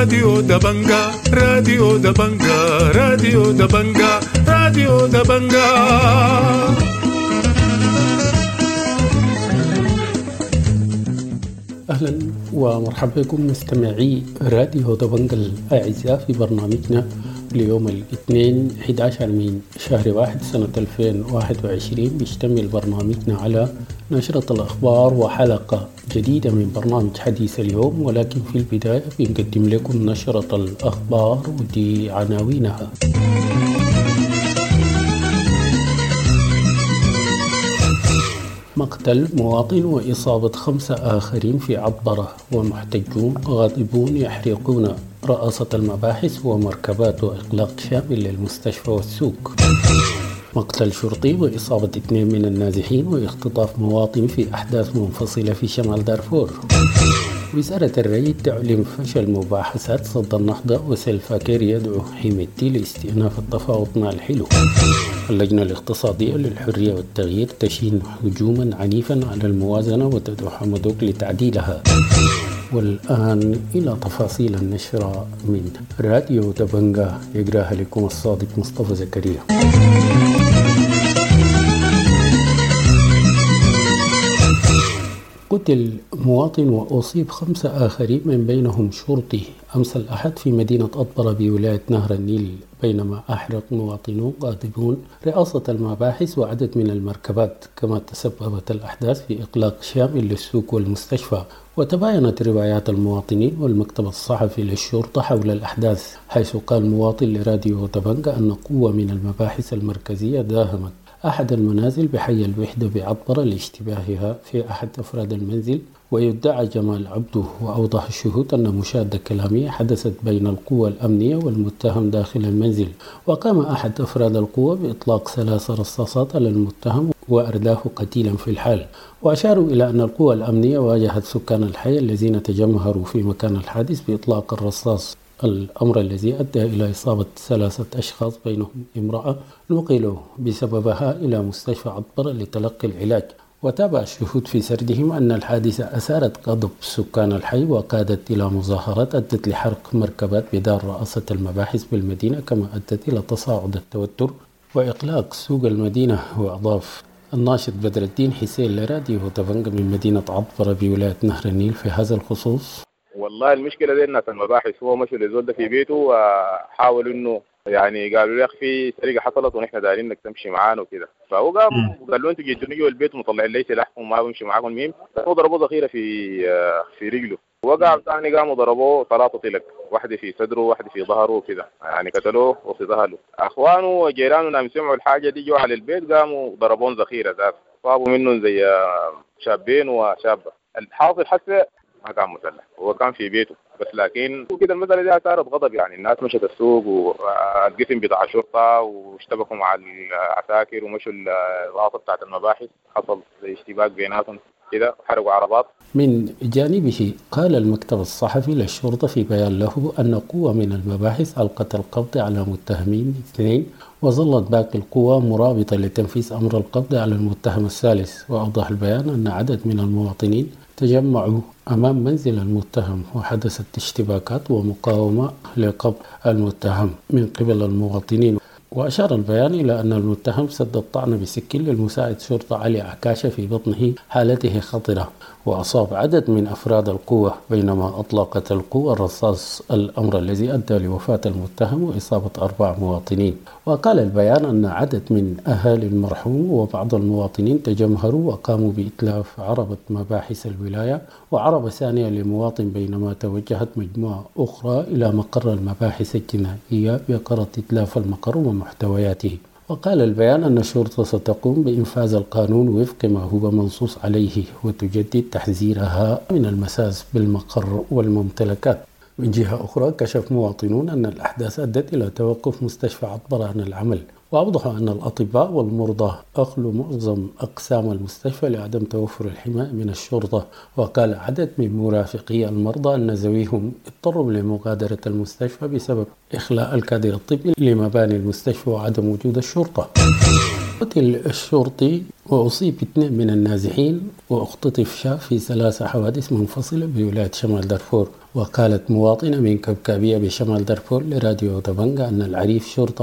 راديو دبنجا راديو دبنجا راديو دبنجا راديو دبنجا. أهلا ومرحبا بكم مستمعي راديو دبنجا الأعزاء في برنامجنا ليوم الاثنين 11 من شهر 1 سنة 2021. بيشتمل برنامجنا على نشرة الأخبار وحلقة جديدة من برنامج حديث اليوم، ولكن في البداية بنقدم لكم نشرة الأخبار ودي عناوينها. مقتل مواطن وإصابة 5 آخرين في عطبرة، ومحتجون غاضبون يحرقون رئاسة المباحث ومركبات وإغلاق شامل للمستشفى والسوق. مقتل شرطي وإصابة 2 من النازحين واختطاف مواطن في أحداث منفصلة في شمال دارفور. وزارة الري تعلن فشل مباحثات صد النهضة، وسلفا كير يدعو حميدتي لاستئناف التفاوض مع الحلو. اللجنة الاقتصادية للحرية والتغيير تشين هجوما عنيفا على الموازنة وتدعو حمدوك لتعديلها. والآن إلى تفاصيل النشرة من راديو دبنجا، يقراها لكم الصادق مصطفى زكريا. قتل مواطن وأصيب 5 آخرين من بينهم شرطي أمس الأحد في مدينة أطبرة بولاية نهر النيل، بينما أحرق مواطنون غاضبون رئاسة المباحث وعدد من المركبات. كما تسببت الأحداث في إغلاق شامل للسوق والمستشفى. وتباينت روايات المواطنين والمكتب الصحفي للشرطة حول الأحداث، حيث قال مواطن لراديو دبنجا أن قوة من المباحث المركزية داهمت أحد المنازل بحي الوحدة بعطبرة لاشتباهها في أحد أفراد المنزل. ويدعى جمال عبده وأوضح الشهود أن مشادة كلامية حدثت بين القوى الأمنية والمتهم داخل المنزل، وقام أحد أفراد القوى بإطلاق 3 رصاصات على المتهم وأرداه قتيلا في الحال. وأشاروا إلى أن القوى الأمنية واجهت سكان الحي الذين تجمهروا في مكان الحادث بإطلاق الرصاص، الأمر الذي أدى إلى إصابة 3 أشخاص بينهم امرأة نقلوا بسببها إلى مستشفى عطبرة لتلقي العلاج. وتابع الشهود في سردهم أن الحادثة أثارت غضب سكان الحي وقادت إلى مظاهرات أدت لحرق مركبات بدار رئاسة المباحث بالمدينة، كما أدت إلى تصاعد التوتر وإغلاق سوق المدينة. وأضاف الناشط بدر الدين حسين لراديو دبنجا من مدينة عطبرة بولاية نهر النيل في هذا الخصوص: والله المشكلة دي الناس المباحث هو مشوا للزول ده في بيته وحاولوا انه يعني قالوا لي في سرقة حصلت ونحن دايرين انك تمشي معانا وكده، فهو قام قال له انتوا جيتوني جوا البيت ومطلعين لي سلاحكم وما بمشي معاكم. المهم ضربوه ذخيرة في رجله، وقع ثاني قاموا ضربوه 3 طلق، واحدة في صدره واحدة في ظهره وكده، يعني قتلوه وصدها له. اخوانه وجيرانه لما سمعوا الحاجة دي جو على البيت قاموا ضربون ذخيرة ذات، صابوا منهم زي شابين وشابة. الحاصل حتى ما كان مسلح، هو كان في بيته بس، لكن وكده المسألة دي أثارت غضب. يعني الناس مشت السوق والقسم بتاع الشرطة واشتبكوا مع العساكر ومشوا الرئاسة بتاعت المباحث، حصل زي اشتباك بيناتهم كده وحرقوا عربات. من جانبه قال المكتب الصحفي للشرطة في بيان له أن قوة من المباحث ألقت القبض على متهمين 2، وظلت باقي القوى مرابطة لتنفيذ أمر القبض على المتهم الثالث. وأوضح البيان أن عدد من المواطنين تجمعوا أمام منزل المتهم، وحدثت اشتباكات ومقاومة لقبض المتهم من قبل المواطنين. وأشار البيان إلى أن المتهم سد الطعن بسكين للمساعد شرطة علي عكاشة في بطنه، حالته خطرة، وأصاب عدد من أفراد القوة، بينما أطلقت القوة الرصاص، الأمر الذي أدى لوفاة المتهم وإصابة 4 مواطنين. وقال البيان أن عدد من أهالي المرحوم وبعض المواطنين تجمهروا وقاموا بإتلاف عربة مباحث الولاية وعربة ثانية لمواطن، بينما توجهت مجموعة أخرى إلى مقر المباحث الجنائية بغرض إتلاف المقر ومحتوياته. وقال البيان أن الشرطة ستقوم بإنفاذ القانون وفق ما هو منصوص عليه، وتجدد تحذيرها من المساس بالمقر والممتلكات. من جهة أخرى كشف مواطنون أن الأحداث أدت إلى توقف مستشفى عطبرة عن العمل، وأوضحوا أن الأطباء والمرضى أخلوا معظم أقسام المستشفى لعدم توفر الحماية من الشرطة. وقال عدد من مرافقي المرضى أن ذويهم اضطروا لمغادرة المستشفى بسبب إخلاء الكادر الطبي لمباني المستشفى وعدم وجود الشرطة. قتل الشرطي وأصيب 2 من النازحين، واختطف شاب في 3 حوادث منفصلة بولاية شمال دارفور. وقالت مواطنة من كبكابية بشمال دارفور لراديو دبنجة أن العريف شرطة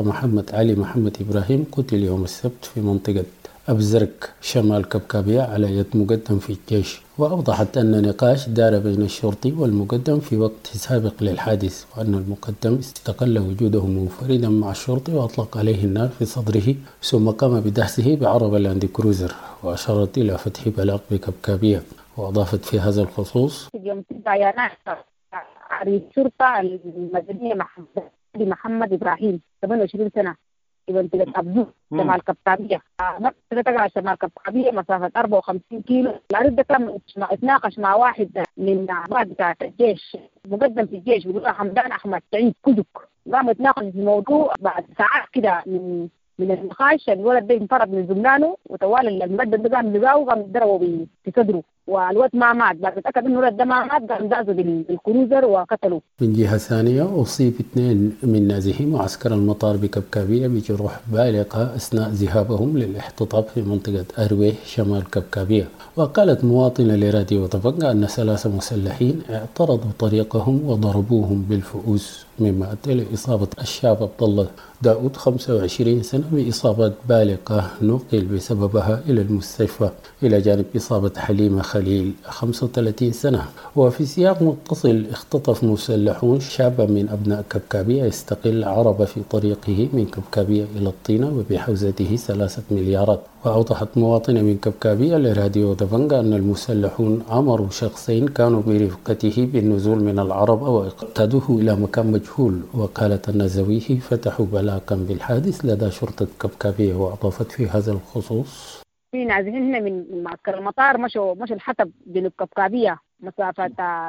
محمد إبراهيم قتل يوم السبت في منطقة أبزرك شمال كبكابية على يد مقدم في الجيش. وأوضحت أن نقاش دار بين الشرطي والمقدم في وقت سابق للحادث، وأن المقدم استقل وجوده منفردا مع الشرطي وأطلق عليه النار في صدره ثم قام بدهسه بعربة لاند كروزر، وأشارت إلى فتح بلاغ بكبكابية. وأضافت في هذا الخصوص: يوم 9 يناير عريف شرطة المدنية محمد إبراهيم 28 سنة في منطقة أبزور شمال كبكابية. منطقة شمال كبكابية مسافة 54 كيلو. العريف ده كان اتناقش مع واحد من أعضاء بتاعة الجيش مقدم في الجيش بيقولوا حمدان أحمد سعيد كدك. قام يتناقش في الموضوع بعد ساعات كده من النقاش. الولد ده انفرد من زملانه وتوالي المقدم ده قام لقاه وقام ضربه في صدره، والولد ما مات. بعد اتأكد انه الولد ده ما مات قام دعزه بالكروزر وقتلوه. من جهة ثانية أصيب 2 من نازحي معسكر المطار بكبكابية بجروح بالغة أثناء ذهابهم للاحتطاب في منطقة أرويه شمال كبكابية. وقالت مواطنة لراديو طبنجة أن 3 مسلحين اعترضوا طريقهم وضربوهم بالفؤوس، مما أدى لإصابة الشاب عبد الله داود 25 سنة بإصابات بالغة نقل بسببها إلى المستشفى، إلى جانب إصابة حليمة خليل 35 سنة. وفي سياق متصل اختطف مسلحون شابا من أبناء كبكابية يستقل عربة في طريقه من كبكابية إلى الطينة وبحوزته 3 مليارات. وأوضحت مواطنة من كبكابية لراديو دبنجة أن المسلحون أمروا شخصين كانوا برفقته بالنزول من العربة واقتادوه إلى مكان مجهول. وقالت أن زويه فتحوا بلاغا بالحادث لدى شرطة كبكابية. وأضافت في هذا الخصوص: في نازحين هنا من معسكر المطار مشوا الحطب جنوب كبكابية مسافة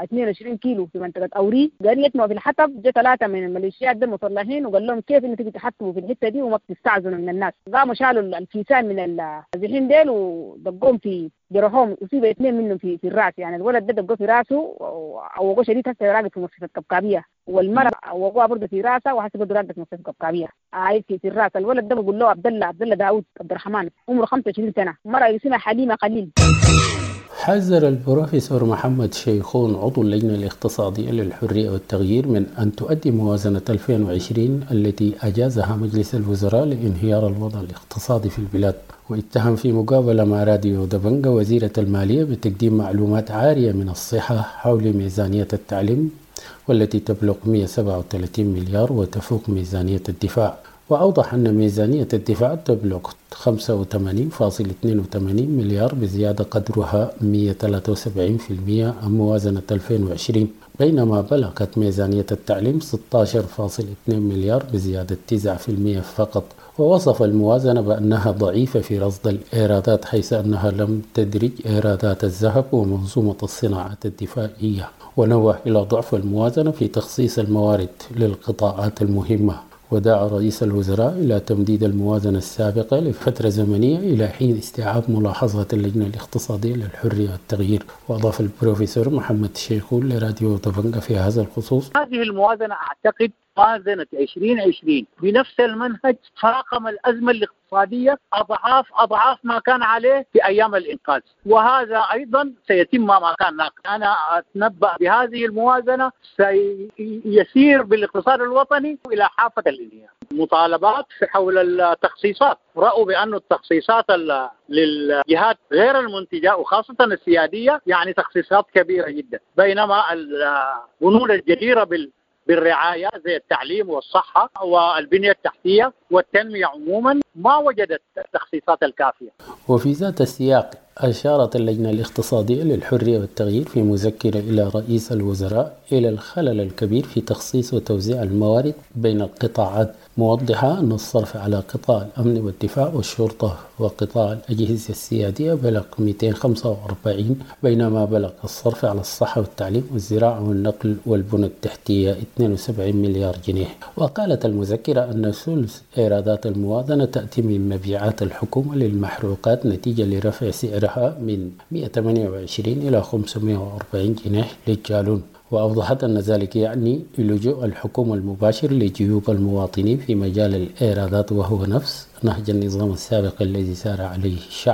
22 كيلو في منطقة أوري. قال يتموا في الحطب جاء 3 من الميليشيات ده مصلحين وقال لهم كيف انتوا تيجي تحطوا في الحتة دي وما بتستعزلوا من الناس. قاموا شالوا الكيسان من النازحين ديل ودقوهم في جرحهم. أصيب 2 منهم في الرأس، يعني الولد ده دقوه في راسه ووقوه شديد هسه راقد في مستشفى كبكابية، والمرأة وقوها برضه في راسها وحسب برضه راقد في مستشفى كبكابية في الراس. الولد ده بقول له عبد الله داود عبد الرحمن عمره 25 سنة. مرأة اسمها حليمة خليل. حذر البروفيسور محمد شيخون عضو اللجنة الاقتصادية للحرية والتغيير من أن تؤدي موازنة 2020 التي أجازها مجلس الوزراء لانهيار الوضع الاقتصادي في البلاد. واتهم في مقابلة مع راديو دبنجة وزيرة المالية بتقديم معلومات عارية من الصحة حول ميزانية التعليم والتي تبلغ 137 مليار وتفوق ميزانية الدفاع. وأوضح أن ميزانية الدفاع تبلغ 85.82 مليار بزيادة قدرها 173% عن موازنة 2020، بينما بلغت ميزانية التعليم 16.2 مليار بزيادة 9% فقط. ووصف الموازنة بأنها ضعيفة في رصد الإيرادات، حيث أنها لم تدرج إيرادات الذهب ومنظومة الصناعات الدفاعية. ونوه إلى ضعف الموازنة في تخصيص الموارد للقطاعات المهمة. ودعا رئيس الوزراء إلى تمديد الموازنة السابقة لفترة زمنية إلى حين استيعاب ملاحظات اللجنة الاقتصادية للحرية والتغيير. وأضاف البروفيسور محمد شيخون لراديو دبنجة في هذا الخصوص: هذه الموازنة أعتقد موازنة 2020 بنفس المنهج فاقم الأزمة الاقتصادية أضعاف ما كان عليه في أيام الإنقاذ، وهذا أيضا سيتم ما كان ناقص. أنا أتنبأ بهذه الموازنة سيسير بالاقتصاد الوطني إلى حافة الانهيار. مطالبات حول التخصيصات، رأوا بأن التخصيصات للجهات غير المنتجة وخاصة السيادية يعني تخصيصات كبيرة جدا، بينما البنود الجديرة بالرعاية زي التعليم والصحة والبنية التحتية والتنمية عموما ما وجدت التخصيصات الكافية. وفي ذات السياق أشارت اللجنة الاقتصادية للحرية والتغيير في مذكرة إلى رئيس الوزراء إلى الخلل الكبير في تخصيص وتوزيع الموارد بين القطاعات، موضحة أن الصرف على قطاع الأمن والدفاع والشرطة وقطاع الأجهزة السيادية بلغ 245، بينما بلغ الصرف على الصحة والتعليم والزراعة والنقل والبنى التحتية 72 مليار جنيه. وقالت المذكرة أن ثلث إيرادات الموازنة تأتي من مبيعات الحكومة للمحروقات نتيجة لرفع سعرها من 128 إلى 540 جنيه للجالون. وأوضحت أن ذلك يعني لجوء الحكومة المباشر لجيوب المواطنين في مجال الإيرادات، وهو نفس نهج النظام السابق الذي سار عليه الشعب.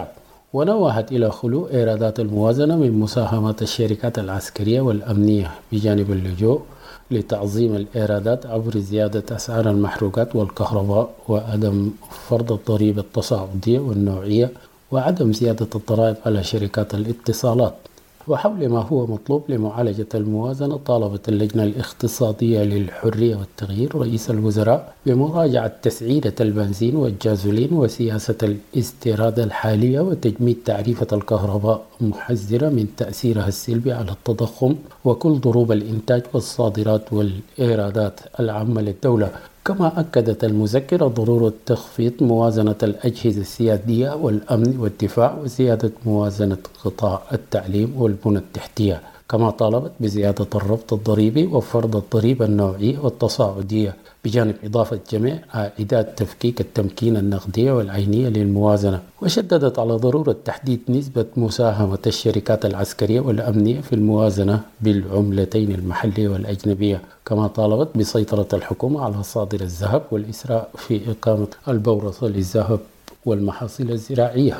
ونوهت إلى خلو إيرادات الموازنة من مساهمات الشركات العسكرية والأمنية بجانب اللجوء لتعظيم الإيرادات عبر زيادة أسعار المحروقات والكهرباء وعدم فرض الضريبة التصاعدية والنوعية وعدم زيادة الضرائب على شركات الاتصالات. وحول ما هو مطلوب لمعالجة الموازنة، طالبت اللجنة الاقتصادية للحرية والتغيير رئيس الوزراء بمراجعة تسعيرة البنزين والجازولين وسياسة الاستيراد الحالية وتجميد تعريفة الكهرباء محذرة من تأثيرها السلبي على التضخم وكل ضروب الإنتاج والصادرات والإيرادات العامة للدولة. كما أكدت المذكرة ضرورة تخفيض موازنة الأجهزة السيادية والأمن والدفاع وزيادة موازنة قطاع التعليم والبنى التحتية. كما طالبت بزيادة الربط الضريبي وفرض الضريبة النوعية والتصاعدية بجانب إضافة جميع عائدات تفكيك التمكين النقدية والعينية للموازنة. وشددت على ضرورة تحديد نسبة مساهمة الشركات العسكرية والأمنية في الموازنة بالعملتين المحلية والأجنبية. كما طالبت بسيطرة الحكومة على صادر الذهب والإسراء في إقامة البورصة للذهب والمحاصيل الزراعية.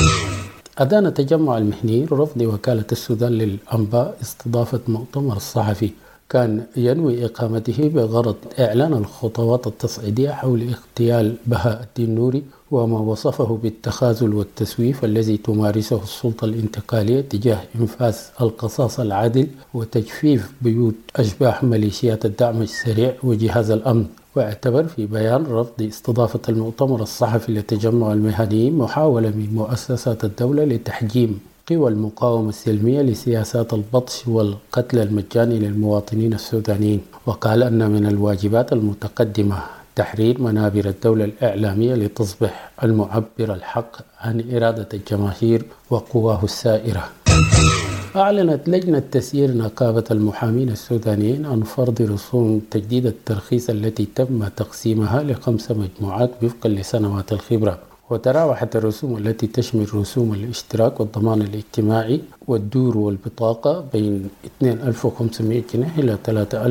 أدان تجمع المهنيين رفض وكالة السودان للأنباء استضافة مؤتمر صحفي كان ينوي إقامته بغرض إعلان الخطوات التصعيدية حول اغتيال بهاء الدين نوري وما وصفه بالتخاذل والتسويف الذي تمارسه السلطة الانتقالية تجاه إنفاذ القصاص العادل وتجفيف بيوت أشباح ميليشيات الدعم السريع وجهاز الأمن. واعتبر في بيان رفض استضافة المؤتمر الصحفي لتجمع المهنيين محاولة من مؤسسات الدولة لتحجيم قوى المقاومة السلمية لسياسات البطش والقتل المجاني للمواطنين السودانيين. وقال أن من الواجبات المتقدمة تحرير منابر الدولة الإعلامية لتصبح المعبر الحق عن إرادة الجماهير وقواه السائرة. أعلنت لجنة تسيير نقابة المحامين السودانيين عن فرض رسوم تجديد الترخيص التي تم تقسيمها ل5 مجموعات وفقا لسنوات الخبرة. وتراوحت الرسوم التي تشمل رسوم الاشتراك والضمان الاجتماعي والدور والبطاقة بين 2500 جنيه إلى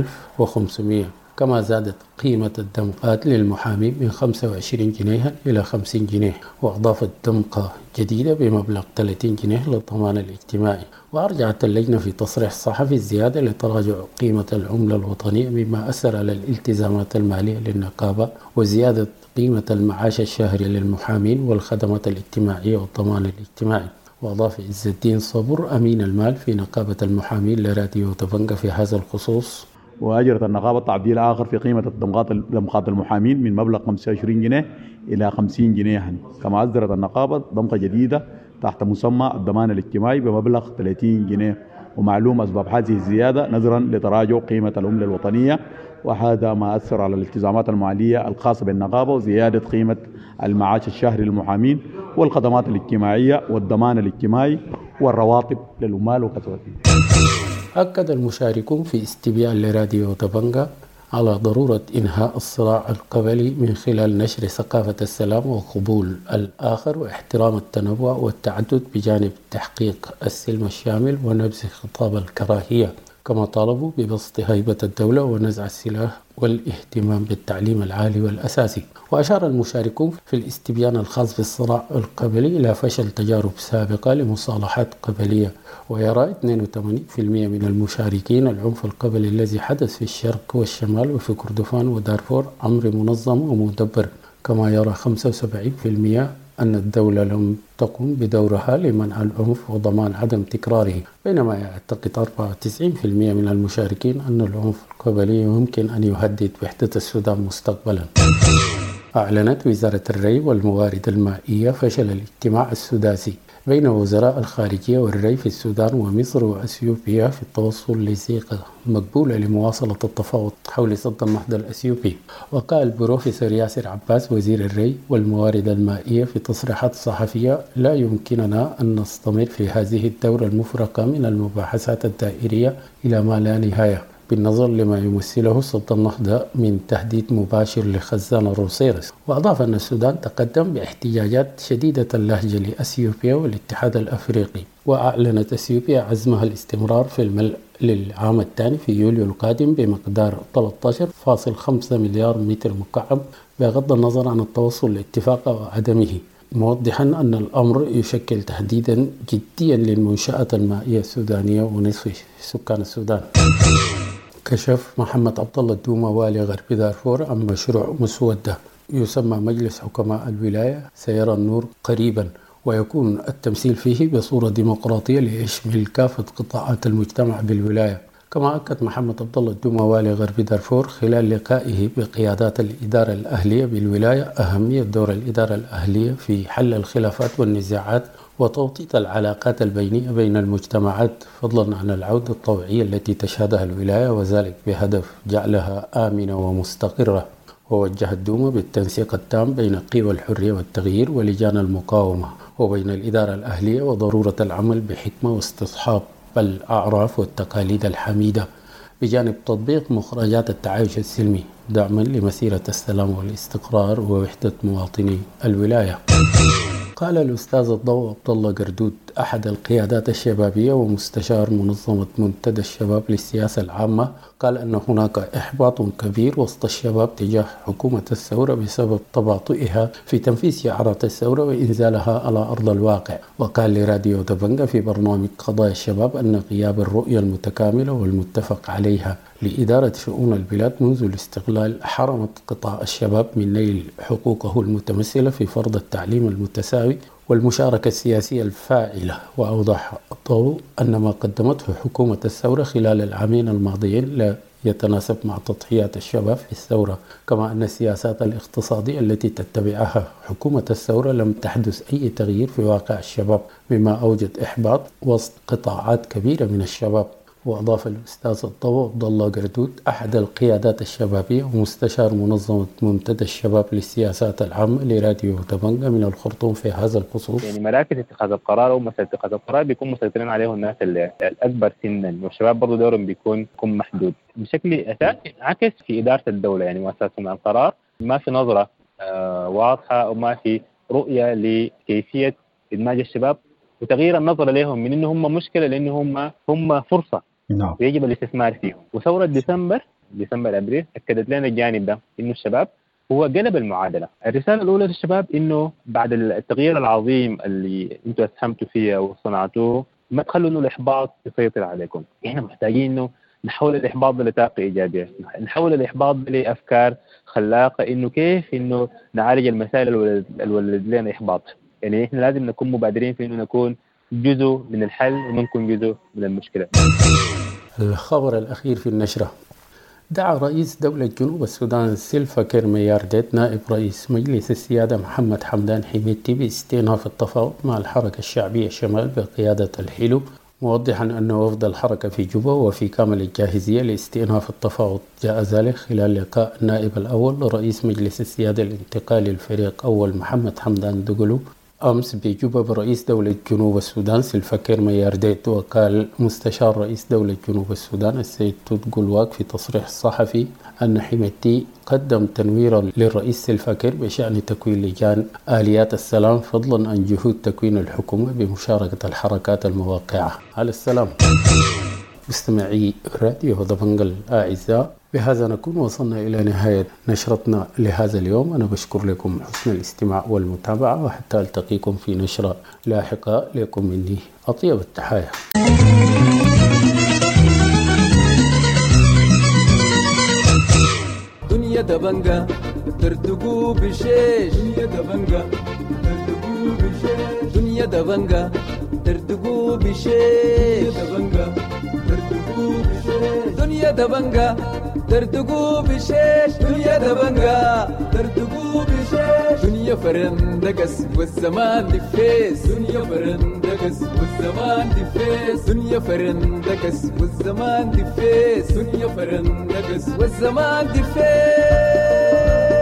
3500. كما زادت قيمة الدمغات للمحامين من 25 جنيها إلى 50 جنيه، وأضافت دمغة جديدة بمبلغ 30 جنيه للضمان الاجتماعي. وأرجعت اللجنة في تصريح صحفي الزيادة لتراجع قيمة العملة الوطنية مما أثر على الالتزامات المالية للنقابة وزيادة قيمة المعاش الشهري للمحامين والخدمات الاجتماعية والضمان الاجتماعي. وأضاف عز الدين صبر أمين المال في نقابة المحامين لراديو تبنجا في هذا الخصوص: وأجرت النقابة تعديل آخر في قيمة دمغات المحامين من مبلغ 25 جنيه إلى 50 جنيه. كما أصدرت النقابة دمغة جديدة تحت مسمى الضمان الاجتماعي بمبلغ 30 جنيه. ومعلوم أسباب هذه الزيادة نظرا لتراجع قيمة العملة الوطنية، وهذا ما أثر على الالتزامات المالية الخاصة بالنقابة وزيادة قيمة المعاش الشهري للمحامين والخدمات الاجتماعية والضمان الاجتماعي والرواتب للعمال وكذا. أكد المشاركون في استبيان لراديو تبنجا على ضرورة إنهاء الصراع القبلي من خلال نشر ثقافة السلام وقبول الآخر واحترام التنوع والتعدد بجانب تحقيق السلم الشامل ونبذ خطاب الكراهية. كما طالبوا ببسط هيبة الدولة ونزع السلاح والاهتمام بالتعليم العالي والأساسي. وأشار المشاركون في الاستبيان الخاص بالصراع القبلي إلى فشل تجارب سابقة لمصالحات قبلية. ويرى 82% من المشاركين العنف القبلي الذي حدث في الشرق والشمال وفي كردفان ودارفور أمر منظم ومدبر. كما يرى 75% أن الدولة لم تقم بدورها لمنع العنف وضمان عدم تكراره، بينما يعتقد 94% من المشاركين أن العنف القبلي يمكن أن يهدد وحدة السودان مستقبلا. أعلنت وزارة الري والموارد المائية فشل الاجتماع السداسي بين وزراء الخارجية والري في السودان ومصر وأثيوبيا في التوصل لصيغة مقبولة لمواصلة التفاوض حول سد النهضة الأثيوبي. وقال البروفيسور ياسر عباس وزير الري والموارد المائية في تصريحات صحفية: لا يمكننا أن نستمر في هذه الدورة المفرقة من المباحثات الدائرية إلى ما لا نهاية، بالنظر لما يمثله سد النهضة من تهديد مباشر لخزان الروسيرس. وأضاف أن السودان تقدم باحتجاجات شديدة اللهجة لأثيوبيا والاتحاد الأفريقي. وأعلنت أثيوبيا عزمها الاستمرار في الملء للعام الثاني في يوليو القادم بمقدار 13.5 مليار متر مكعب بغض النظر عن التوصل لاتفاق وعدمه. موضحا أن الأمر يشكل تهديدا جديا للمنشآت المائية السودانية ونصف سكان السودان. كشف محمد عبد الله الدومة والي غرب دارفور عن مشروع مسودة يسمى مجلس حكماء الولاية سيرى النور قريبا، ويكون التمثيل فيه بصورة ديمقراطية ليشمل كافة قطاعات المجتمع بالولاية. كما أكد محمد عبد الله الدومة والي غرب دارفور خلال لقائه بقيادات الإدارة الأهلية بالولاية أهمية دور الإدارة الأهلية في حل الخلافات والنزاعات وتوطيد العلاقات البينية بين المجتمعات، فضلا عن العودة الطوعية التي تشهدها الولاية، وذلك بهدف جعلها آمنة ومستقرة. ووجه الدومة بالتنسيق التام بين قوى الحرية والتغيير ولجان المقاومة وبين الإدارة الأهلية وضرورة العمل بحكمة واستصحاب الأعراف والتقاليد الحميدة بجانب تطبيق مخرجات التعايش السلمي دعما لمسيرة السلام والاستقرار ووحدة مواطني الولاية. قال الأستاذ الضوء عبد الله قردود أحد القيادات الشبابية ومستشار منظمة منتدى الشباب للسياسة العامة، قال أن هناك إحباط كبير وسط الشباب تجاه حكومة الثورة بسبب تباطؤها في تنفيذ شعارات الثورة وإنزالها على أرض الواقع. وقال لراديو دبنجة في برنامج قضايا الشباب أن غياب الرؤية المتكاملة والمتفق عليها لإدارة شؤون البلاد منذ الاستقلال حرمت قطاع الشباب من نيل حقوقه المتمثلة في فرض التعليم المتساوي والمشاركة السياسية الفاعلة. وأوضح الضوء أن ما قدمته حكومة الثورة خلال العامين الماضيين لا يتناسب مع تضحيات الشباب في الثورة، كما أن السياسات الاقتصادية التي تتبعها حكومة الثورة لم تحدث أي تغيير في واقع الشباب، مما أوجد إحباط وسط قطاعات كبيرة من الشباب. وأضاف الأستاذ الضوء عبد الله قردود أحد القيادات الشبابية ومستشار منظمة منتدى الشباب للسياسات العامة لراديو دبنجة من الخرطوم في هذا الخصوص. يعني مراكز اتخاذ القرار ومسألة اتخاذ القرار بيكون مسيطرين عليه الناس الأكبر سنا، والشباب برضو دورهم بيكون محدود بشكل أساسي. عكس في إدارة الدولة، يعني مؤسسات صنع القرار ما في نظرة واضحة أو ما في رؤية لكيفية إدماج الشباب وتغيير النظرة لهم من إنه هم مشكلة لأنه هم فرصة ويجب الاستثمار فيهم. وثورة ديسمبر أبريل أكدت لنا الجانب ده، إنه الشباب هو قلب المعادلة. الرسالة الأولى للشباب إنه بعد التغيير العظيم اللي أنتوا أسهمتوا فيه وصنعتوه ما تخلوا إنه الإحباط يسيطر عليكم. إحنا محتاجين إنه نحول الإحباط لطاقة إيجابية، نحول الإحباط لأفكار خلاقة إنه كيف إنه نعالج المسائل اللي ولد لنا إحباط. يعني إحنا لازم نكون مبادرين في إنه نكون جزء من الحل وما نكون جزء من المشكلة. الخبر الأخير في النشرة: دعا رئيس دولة جنوب السودان سيلفا كير ميارديت نائب رئيس مجلس السيادة محمد حمدان حميدتي باستئناف التفاوض مع الحركة الشعبية الشمال بقيادة الحلو، موضحا أن وفد الحركة في جوبا وفي كامل الجاهزية لاستئناف التفاوض. جاء ذلك خلال لقاء النائب الأول لرئيس مجلس السيادة الانتقالي الفريق أول محمد حمدان دقلو أمس بجوبا برئيس دولة جنوب السودان سيلفا كير ميارديت. وقال مستشار رئيس دولة جنوب السودان السيد توت جولواك في تصريح صحفي أن حميدتي قدم تنويرا للرئيس سيلفا كير بشأن تكوين لجان آليات السلام، فضلا عن جهود تكوين الحكومة بمشاركة الحركات الموقعة على السلام. مستمعي راديو دبنجة الأعزاء، بهذا نكون وصلنا إلى نهاية نشرتنا لهذا اليوم. أنا بشكر لكم حسن الاستماع والمتابعة، وحتى ألتقيكم في نشرة لاحقة لكم مني أطيب التحايا. دنيا دبنجة ترتقو بشيش، دنيا دبنجة ترتقو بشيش، دنيا دبنجة ترتقو بشيش، دنيا دبنجة ترتقو بشيش، دنيا دبنجة ترتقو بشيش، دنيا فرندقس والزمان دفيس، دنيا فرندقس والزمان دفيس، دنيا فرندقس والزمان دفيس، دنيا فرندقس والزمان دفيس.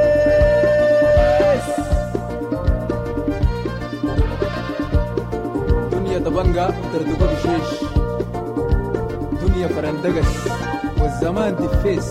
دنيا دبنجة ترتقو بشيش، دنيا فرندقس والزمان دفيس.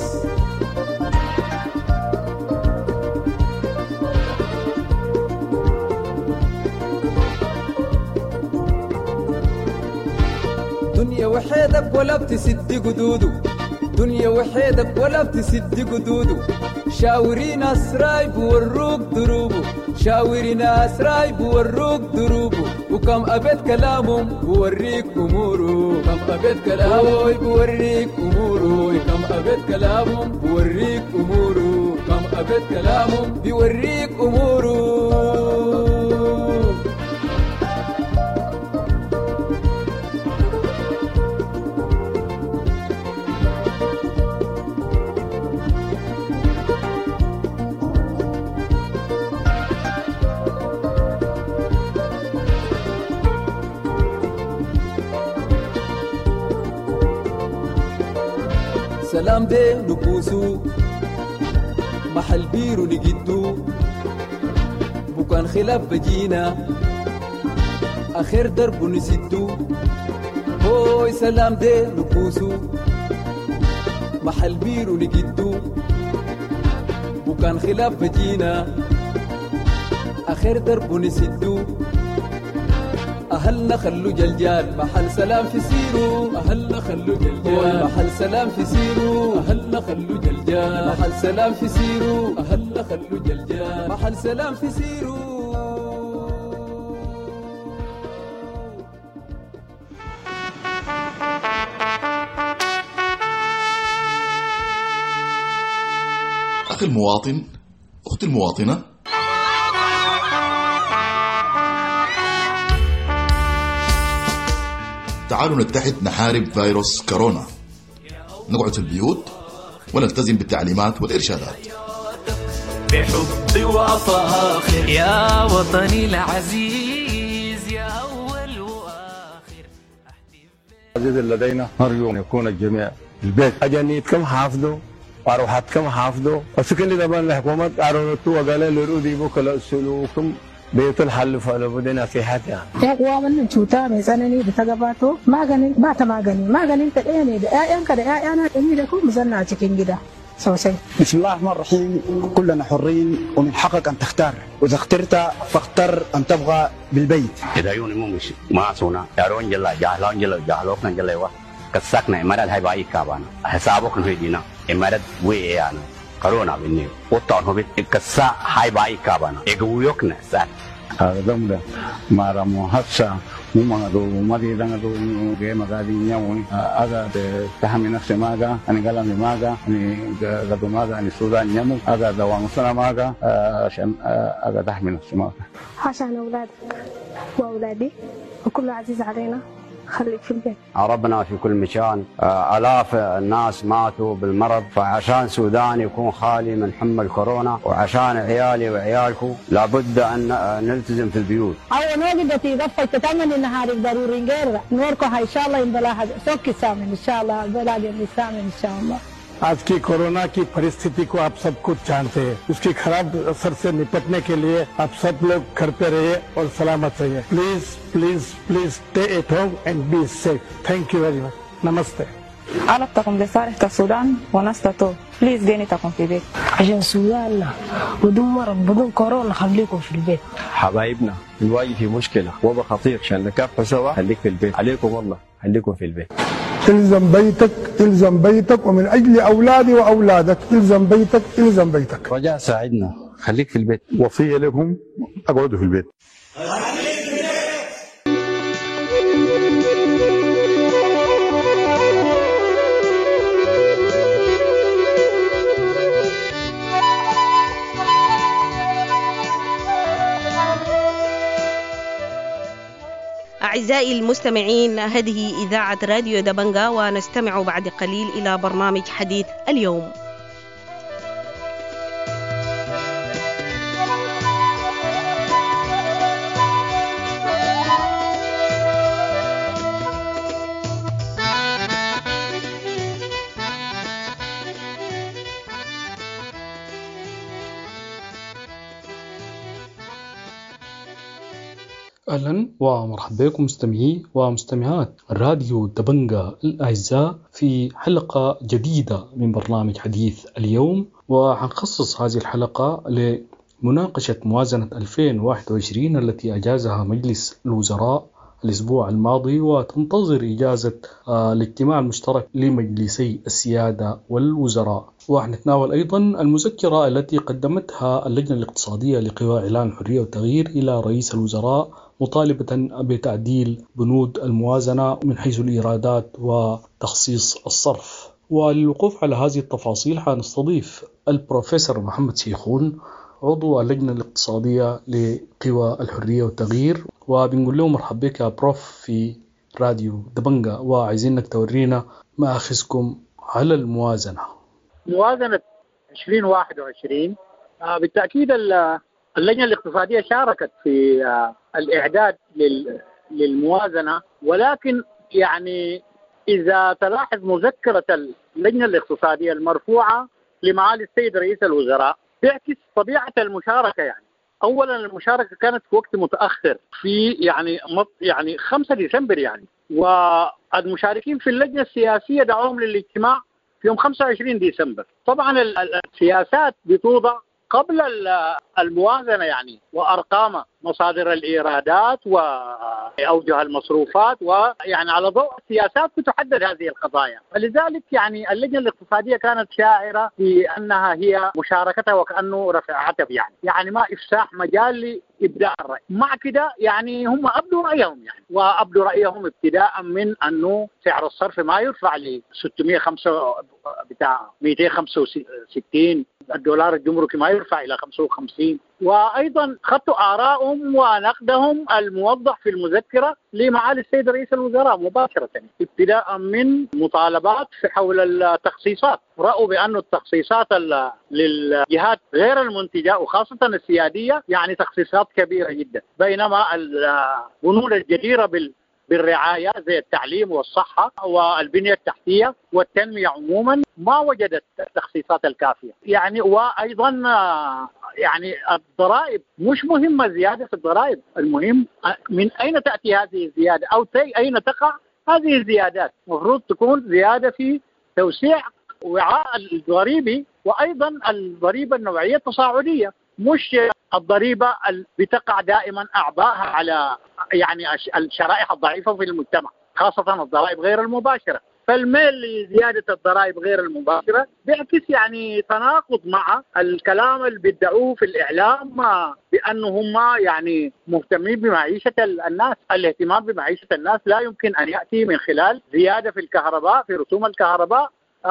دنيا وحيدك ولا بتسد قدوده، دنيا وحيدك ولا بتسد قدوده، شاوري ناس راي بوروك دروبه شاوري ناس راي بوروك دروبه وكم أبد كلامهم بوريك أموره كم أبد كلامهم بوريك أموره كم أبد كلامهم بوريك أموره كم أبد كلامهم بوريك أموره. سلام دي نبوسو محل بيرو نجدو بكان خلاف بجينا آخر درب نسدو هوي سلام دي نبوسو محل بيرو نجدو بكان خلاف بجينا آخر درب نسدو أهلنا خلو جلجال محل سلام في سيرو أهلنا خلو جلجال محل سلام في سيرو أهلنا خلو جلجال محل سلام في سيرو أهلنا خلو جلجال محل سلام في سيرو. أخي المواطن، أختي المواطنة، تعالوا نتحد نحارب فيروس كورونا، نقعد في البيوت ونلتزم بالتعليمات والإرشادات. بحب وفاخر يا وطني العزيز يا أول وآخر. العزيز لدينا نرجو أن يكون الجميع البيت أجنيتكم حافظوا وأروحاتكم حافظوا وسكن لي دبان الحكومة أروتوا وقالوا لرودي بكرة سلوكم بيت الحل فلو بدنا في حاجة. يا من شوتا مثلاً بتجاباته ما جنين ما جنين تأني أنا كده أنا إني لكم مزنة تكين جدا سوسي. بسم الله الرحمن الرحيم. كلنا حرين ومن حقك أن تختار، وإذا اخترت فاختر أن تبقى بالبيت. إذا يوني مو مش ما سونا يارون جلا جاهلون جاهلوك نجلا وا كسكنا إمارات هاي باي كابانا حسابك نهيدينا إمارات ويانا كورونا بيني وطن هو بيتكسا هاي باي كابانا إجويوكنا سات هذا دمدا مارا مهسا مما دو مدي دعنا دو جه مقادي نياوي أجا تهمي نفسي ماجا أنا قلمي ماجا أنا قدو ماجا أنا سودان نيامو أجا دوام سنا ماجا عشان أجا تهمي نفسي ماجا عشان أولادي وأولادي وكل عزيز علينا خليك في البيت. ربنا في كل مكان، آلاف الناس ماتوا بالمرض، فعشان سودان يكون خالي من حمى الكورونا وعشان عيالي وعيالكم لابد أن نلتزم في البيوت. أو نوجد في ضفة تتمن النهار ضروري غير نوركم إن شاء الله إن بلاها سوكي سامن إن شاء الله بلاد الإسلام إن شاء الله. आज की कोरोना की परिस्थिति को आप सब कुछ जानते हैं, उसकी खराब असर से निपटने के लिए आप सब लोग करते रहिए और सलामत रहिए. Please please please stay at home and be safe. Thank you very much. नमस्ते. علاقتكم لصالح السودان ونستطيع بليز دينتكم في البيت عشان سوداننا بدون مرض بدون كورونا خليكم في البيت. حبايبنا نواجه في مشكلة وبا خطير عشان نكافح سوا. خليك في البيت عليكم والله خليكم في البيت. الزم بيتك الزم بيتك ومن أجل أولادي وأولادك الزم بيتك الزم بيتك. رجاء ساعدنا خليك في البيت. وصية لكم اقعدوا في البيت. أعزائي المستمعين، هذه إذاعة راديو دبنجا، ونستمع بعد قليل إلى برنامج حديث اليوم. أهلا ومرحبا بكم مستمعي ومستمعات راديو دبنجا الأعزاء في حلقة جديدة من برنامج حديث اليوم، وحنخصص هذه الحلقة لمناقشة موازنة 2021 التي أجازها مجلس الوزراء الأسبوع الماضي، وتنتظر إجازة الاجتماع المشترك لمجلسي السيادة والوزراء. وحنتناول أيضا المذكرة التي قدمتها اللجنة الاقتصادية لقوى إعلان الحرية والتغيير إلى رئيس الوزراء مطالبة بتعديل بنود الموازنة من حيث الإيرادات وتخصيص الصرف. وللوقوف على هذه التفاصيل حنستضيف البروفيسور محمد شيخون عضو اللجنة الاقتصادية لقوى الحرية والتغيير، وبنقول له مرحبا بك يا بروف في راديو دبنجا، وعايزينك تورينا ما أخذكم على الموازنة. موازنة 2021 بالتأكيد اللجنة الاقتصادية شاركت في الإعداد للموازنة، ولكن يعني إذا تلاحظ مذكرة اللجنة الاقتصادية المرفوعة لمعالي السيد رئيس الوزراء تعكس طبيعة المشاركة. يعني أولا المشاركة كانت في وقت متأخر في يعني 5 ديسمبر يعني، والمشاركين في اللجنة السياسية دعوهم للاجتماع في يوم 25 ديسمبر. طبعا السياسات بتوضع قبل الموازنة يعني، وأرقام مصادر الإيرادات وأوجه المصروفات، ويعني على ضوء السياسات بتحدد هذه القضايا. فلذلك يعني اللجنة الاقتصادية كانت شاعرة بأنها هي مشاركتها وكأنه رفع عتب يعني ما إفساح مجال لإبداء الرأي. مع كده يعني هم أبدوا رأيهم يعني، وأبدوا رأيهم ابتداء من أنه سعر الصرف ما يرفع ل 265 الدولار الجمركي ما يرفع إلى 55. وأيضا خطوا آرائهم ونقدهم الموضح في المذكرة لمعالي السيد رئيس الوزراء مباشرة، ابتداء من مطالبات حول التخصيصات. رأوا بأن التخصيصات للجهات غير المنتجة وخاصة السيادية يعني تخصيصات كبيرة جدا، بينما البنود الجديرة بالرعاية زي التعليم والصحة والبنية التحتية والتنمية عموما ما وجدت التخصيصات الكافية يعني. وأيضا يعني الضرائب مش مهمة زيادة في الضرائب، المهم من أين تأتي هذه الزيادة أو أين تقع هذه الزيادات. المفروض تكون زيادة في توسيع وعاء الضريبي، وأيضا الضريبة النوعية التصاعدية، مش الضريبة بتقع دائما أعباءها على يعني الشرائح الضعيفة في المجتمع، خاصة الضرائب غير المباشرة. فالميل لزيادة الضرائب غير المباشرة بيعكس يعني تناقض مع الكلام اللي بيدعوه في الإعلام بأنه هم يعني مهتمين بمعيشة الناس. الاهتمام بمعيشة الناس لا يمكن أن يأتي من خلال زيادة في الكهرباء، في رسوم الكهرباء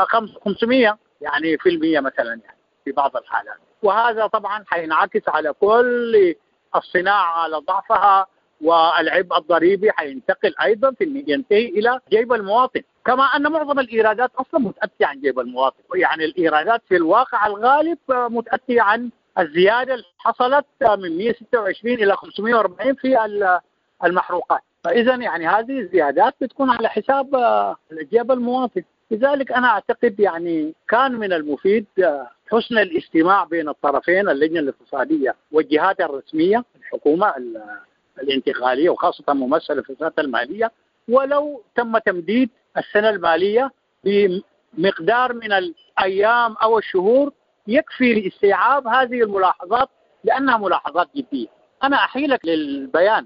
500 يعني في المية مثلا يعني في بعض الحالات. وهذا طبعا حينعكس على كل الصناعة على ضعفها، والعبء الضريبي حينتقل أيضا في ينتهي إلى جيب المواطن، كما أن معظم الإيرادات أصلا متأتية عن جيب المواطن. يعني الإيرادات في الواقع الغالب متأتية عن الزيادة اللي حصلت من 126 إلى 540 في المحروقات. فإذا يعني هذه الزيادات بتكون على حساب جيب المواطن. لذلك أنا أعتقد يعني كان من المفيد حسن الاستماع بين الطرفين، اللجنة الاقتصادية والجهات الرسمية، الحكومة الانتقالية وخاصة ممثلة في الوزارة المالية، ولو تم تمديد السنة المالية بمقدار من الأيام أو الشهور يكفي لاستيعاب هذه الملاحظات، لأنها ملاحظات جدية. أنا أحيلك للبيان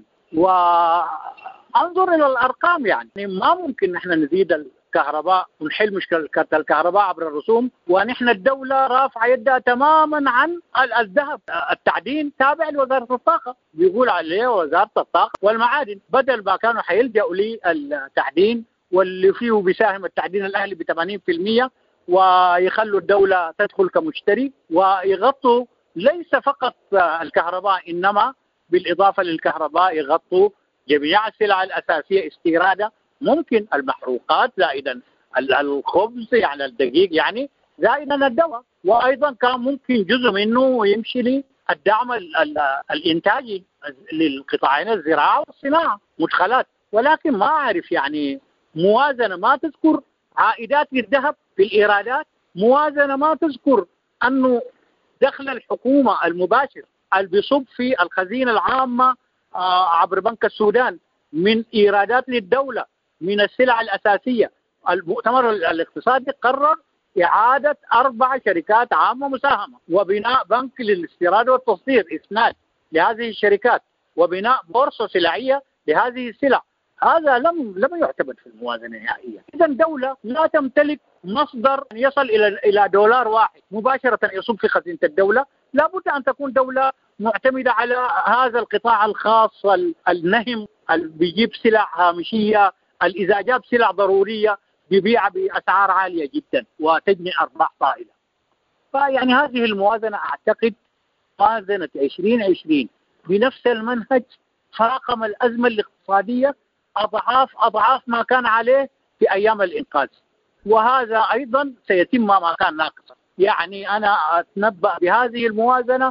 وأنظر إلى الأرقام. يعني ما ممكن نحن نزيد الكهرباء ونحل مشكلة الكهرباء عبر الرسوم ونحن الدولة رافعة يدها تماما عن الذهب. التعدين تابع لوزارة الطاقة، بيقول عليه وزارة الطاقة والمعادن، بدل ما كانوا حيلجأوا للتعدين واللي فيه بيساهم التعدين الأهلي ب 80% ويخلوا الدولة تدخل كمشتري ويغطوا ليس فقط الكهرباء، إنما بالإضافة للكهرباء يغطوا جميع السلع الأساسية استيرادها، ممكن المحروقات زائدا الخبز يعني الدقيق يعني زائدا الدواء. وأيضا كان ممكن جزء منه يمشي للدعم الإنتاجي للقطاعين الزراعة والصناعة مدخلات. ولكن ما أعرف يعني موازنة ما تذكر عائدات للذهب في الإيرادات، موازنة ما تذكر أنه دخل الحكومة المباشر اللي بيصب في الخزينة العامة عبر بنك السودان من إيرادات للدولة من السلع الأساسية. المؤتمر الاقتصادي قرر إعادة 4 شركات عامة مساهمة، وبناء بنك للاستيراد والتصدير إسناد لهذه الشركات، وبناء بورصة سلعية لهذه السلع. هذا لم يعتمد في الموازنة النهائية. إذا دولة لا تمتلك مصدر يصل إلى دولار واحد مباشرة يصب في خزينة الدولة، لابد أن تكون دولة معتمدة على هذا القطاع الخاص النهم اللي بيجيب سلع هامشية، إذا جاب سلع ضرورية بيبيع بأسعار عالية جدا وتجني أرباح طائلة. فيعني هذه الموازنة أعتقد موازنة 2020 بنفس المنهج فاقم الأزمة الاقتصادية أضعاف ما كان عليه في أيام الإنقاذ، وهذا أيضا سيتم ما كان ناقصا. يعني أنا أتنبأ بهذه الموازنة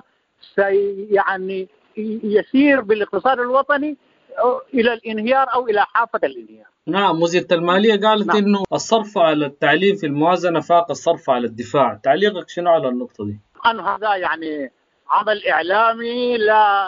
يعني يسير بالاقتصاد الوطني إلى الانهيار أو إلى حافة الانهيار. نعم، وزيرة المالية قالت إنه الصرف على التعليم في الموازنة فاق الصرف على الدفاع، تعليقك شنو على النقطة دي؟ أن هذا يعني عمل إعلامي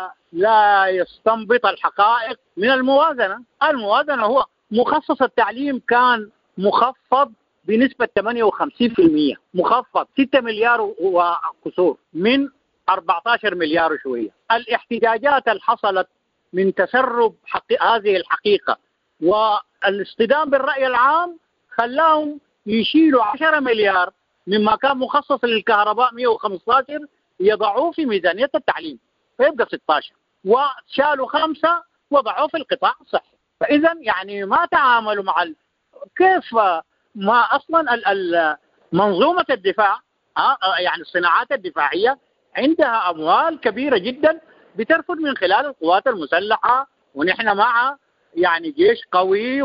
لا يستنبط الحقائق من الموازنة. الموازنة هو مخصص التعليم كان مخفض بنسبة 58%، مخفض 6 مليار وكسور من 14 مليار وشوية. الاحتجاجات اللي حصلت من تسرب هذه الحقيقة والاصطدام بالرأي العام خلاهم يشيلوا 10 مليار مما كان مخصص للكهرباء 115 يضعوه في ميزانية التعليم فيبقى 16، وشالوا 5 وضعوه في القطاع الصحي. فإذا يعني ما تعاملوا مع كيف ما أصلا منظومة الدفاع يعني الصناعات الدفاعية عندها أموال كبيرة جدا بترفض من خلال القوات المسلحة، ونحن مع يعني جيش قوي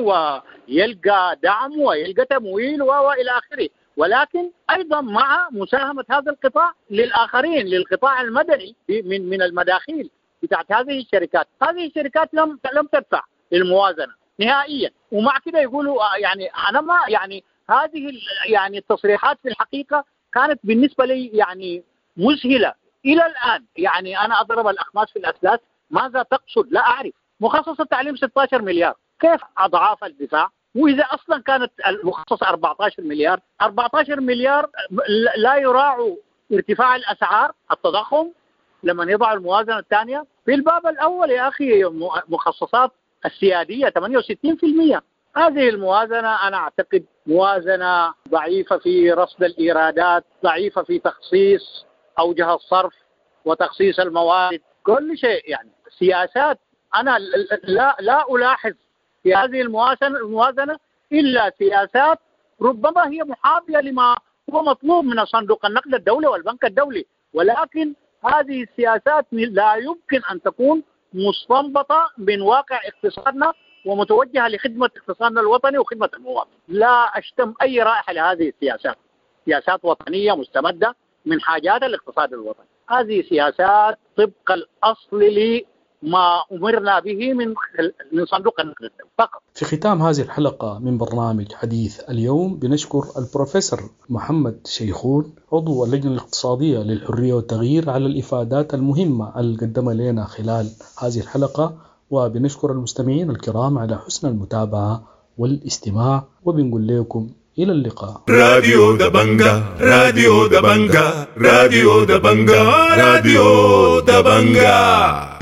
ويلقى دعم ويلقى تمويل وإلى آخره، ولكن أيضا مع مساهمة هذا القطاع للآخرين، للقطاع المدني من المداخيل بتاعت هذه الشركات. هذه الشركات لم تدفع للموازنة نهائيا، ومع كده يقولوا يعني أنا ما يعني هذه يعني التصريحات في الحقيقة كانت بالنسبة لي يعني مذهلة إلى الآن. يعني أنا أضرب الأخماس في الأسلاس، ماذا تقصد؟ لا أعرف. مخصص التعليم 16 مليار، كيف أضعاف الدفاع؟ وإذا أصلا كانت المخصص 14 مليار، 14 مليار لا يراعوا ارتفاع الأسعار، التضخم لما يضعوا الموازنة الثانية. في الباب الأول يا أخي مخصصات السيادية 68%. هذه الموازنة أنا أعتقد موازنة ضعيفة في رصد الإيرادات، ضعيفة في تخصيص أوجه الصرف وتخصيص الموارد، كل شيء يعني سياسات. أنا لا ألاحظ في هذه الموازنة إلا سياسات ربما هي محاذية لما هو مطلوب من صندوق النقد الدولي والبنك الدولي، ولكن هذه السياسات لا يمكن أن تكون مستنبطة من واقع اقتصادنا ومتوجهة لخدمة اقتصادنا الوطني وخدمة المواطن. لا أشتم أي رائحة لهذه السياسات، سياسات وطنية مستمدة من حاجات الاقتصاد الوطني. هذه سياسات طبق الأصل لما أمرنا به من صندوق النقد فقط. في ختام هذه الحلقة من برنامج حديث اليوم بنشكر البروفيسور محمد شيخون عضو اللجنة الاقتصادية للحرية والتغيير على الإفادات المهمة اللي قدمها لنا خلال هذه الحلقة، وبنشكر المستمعين الكرام على حسن المتابعة والاستماع، وبنقول لكم إلى اللقاء. راديو دبنجا، راديو دبنجا، راديو دبنجا، راديو دبنجا.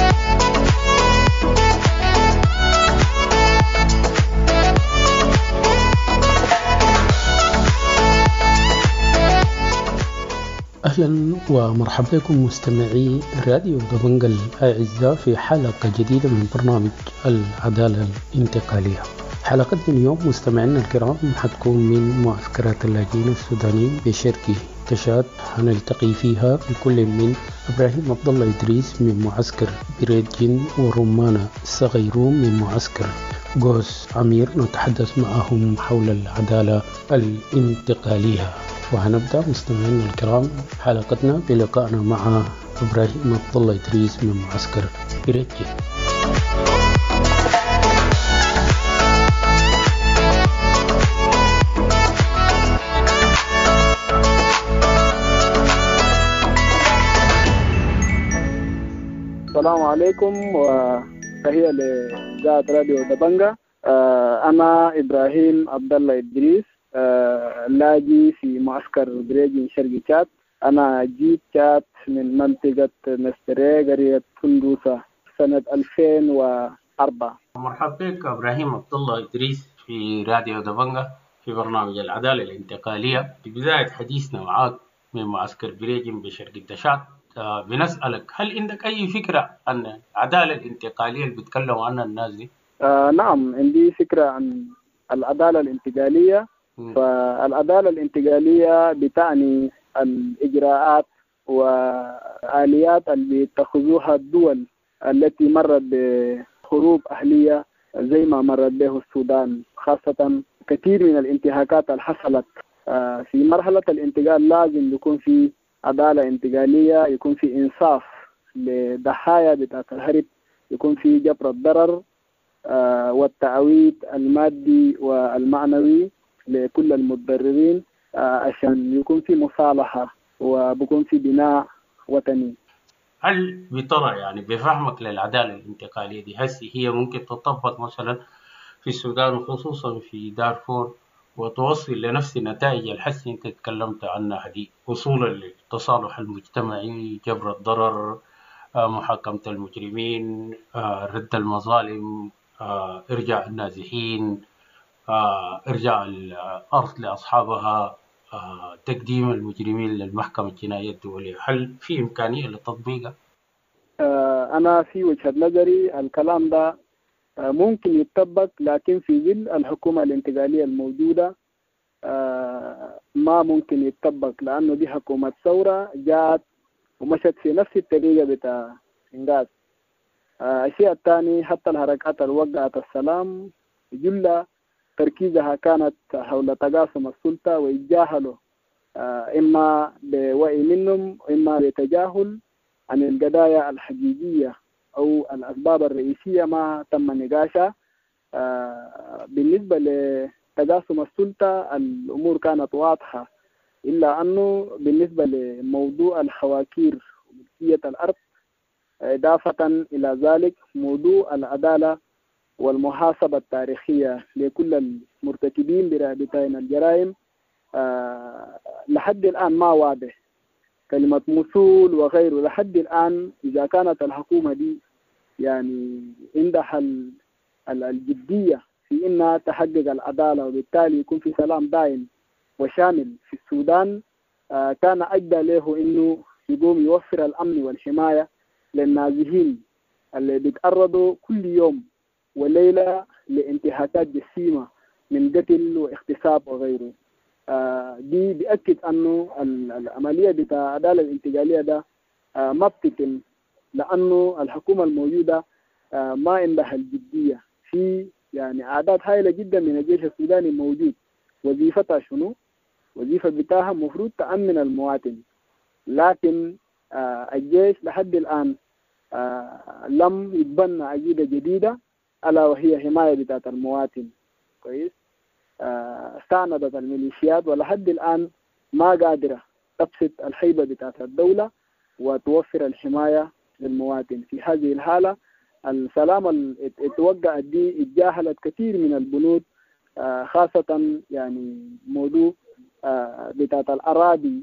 أهلا ومرحبا بكم مستمعي راديو دبنجا الأعزاء في حلقة جديدة من برنامج العدالة الانتقالية. حلقتنا اليوم مستمعينا الكرام حتكون من معسكرات اللاجئين السودانيين بشركة تشاد، هنلتقي فيها بكل من إبراهيم عبد الله إدريس من معسكر بريدجين ورمانة صغيرون من معسكر غوث عمير، نتحدث معهم حول العدالة الانتقالية. وهنبدأ مستمعينا الكرام حلقتنا بلقائنا مع إبراهيم عبد الله إدريس من معسكر بريدجين. السلام عليكم وتحية لإذاعة راديو دبنجا. أنا إبراهيم عبد الله إدريس، لاجئ في معسكر بريدجين شرق تشاد. أنا جيت تشاد من منطقة مستري قرية فندوسة سنة 2004. مرحبا بك إبراهيم عبد الله إدريس في راديو دبنجا. في برنامج العدالة الانتقالية. في بداية حديثنا معاك من معسكر بريجن بشرق الدشات، بنسألك هل عندك أي فكرة عن العدالة الانتقالية اللي بيتكلموا عنها الناس دي؟ نعم، عندي فكرة عن العدالة الانتقالية. فالعدالة الانتقالية بتعني الإجراءات وآليات اللي بيتخذوها الدول التي مرت بحروب أهلية زي ما مرت به السودان، خاصة كثير من الانتهاكات اللي حصلت في مرحلة الانتقال. لازم يكون في عدالة انتقالية، يكون في إنصاف لضحايا بتاعة الهرب، يكون في جبر الضرر والتعويض المادي والمعنوي لكل المتضررين، عشان يكون في مصالحة وبكون في بناء وطني. هل بترى يعني بفهمك للعدالة الانتقالية دي هسي هي ممكن تطبق مثلا في السودان وخصوصا في دارفور وتوصل لنفس النتائج الحسي انت تكلمت عنها دي، وصولا للتصالح المجتمعي، جبر الضرر، محاكمة المجرمين، رد المظالم، إرجاع النازحين، إرجاع الأرض لأصحابها، تقديم المجرمين للمحكمة الجنائية الدولية؟ هل في إمكانية لتطبيقها؟ أنا في وجهة نظري الكلام ده ممكن يتطبق، لكن في ظل الحكومة الانتقالية الموجودة ما ممكن يتطبق، لأنه دي حكومة ثورة جات ومشت في نفس الطريقة بتاع إنجاز. الشيء الثاني، حتى الحركات اللي وقعت السلام جل تركيزها كانت حول تقاسم السلطة ويتجاهلوا إما بوعي منهم وإما بتجاهل عن القضايا الحقيقية أو الأسباب الرئيسية ما تم نقاشها. بالنسبة لتقاسم السلطة الأمور كانت واضحة، إلا أنه بالنسبة لموضوع الحواكير وملكية الأرض، إضافة إلى ذلك موضوع العدالة والمحاسبة التاريخية لكل المرتكبين برابطين الجرائم، لحد الآن ما واضح. كلمة موصول وغيره لحد الآن إذا كانت الحكومة دي يعني عندها الجدية في إنها تحقق العدالة وبالتالي يكون في سلام دائم وشامل في السودان، كان أجدى له إنه يقوم يوفر الأمن والحماية للنازحين اللي بيتعرضوا كل يوم وليلة لانتهاكات جسيمة من قتل واغتصاب وغيره. دي بيأكد أنه العملية بتاع العدالة الانتقالية ده ما بتتم، لأنه الحكومة الموجودة ما عندها الجدية. في يعني أعداد هائلة جدا من الجيش السوداني موجود، وظيفتها شنو؟ وظيفة بتاعها مفروض تأمن المواطن، لكن الجيش لحد الآن لم يتبنى عقيدة جديدة ألا وهي حماية بتاعة المواطن. كويس. ساندت الميليشيات ولحد الآن ما قادرة تبسط الهيبة بتاعة الدولة وتوفر الحماية للمواطن. في هذه الحالة السلام اتوقع دي اتجاهلت كثير من البنود، خاصة يعني موضوع بتاعة الأراضي.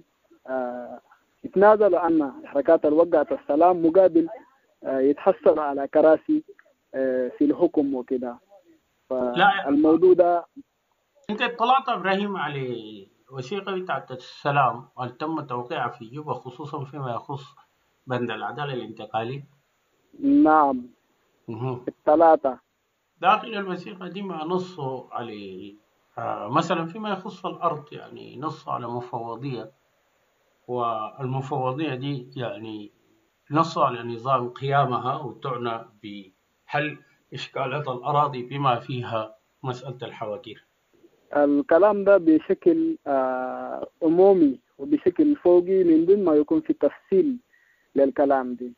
اتنازلوا عن حركات الوقعة السلام مقابل يتحصل على كراسي في الحكم وكده. فالموضوع ده انت اطلعت ابراهيم على وثيقة بتاعت السلام اللي تم توقيعها في جوبا خصوصا فيما يخص بند العدالة الانتقالية؟ نعم. الثلاثة داخل الوثيقة دي ما نصوا على مثلا فيما يخص الأرض، يعني نصوا على مفوضية، والمفوضية دي يعني نصوا على نظام قيامها وتعنى بحل إشكالات الأراضي بما فيها مسألة الحواكير. الكلام ده بشكل عمومي وبشكل فوقي من دون ما يكون في تفصيل للكلام دي.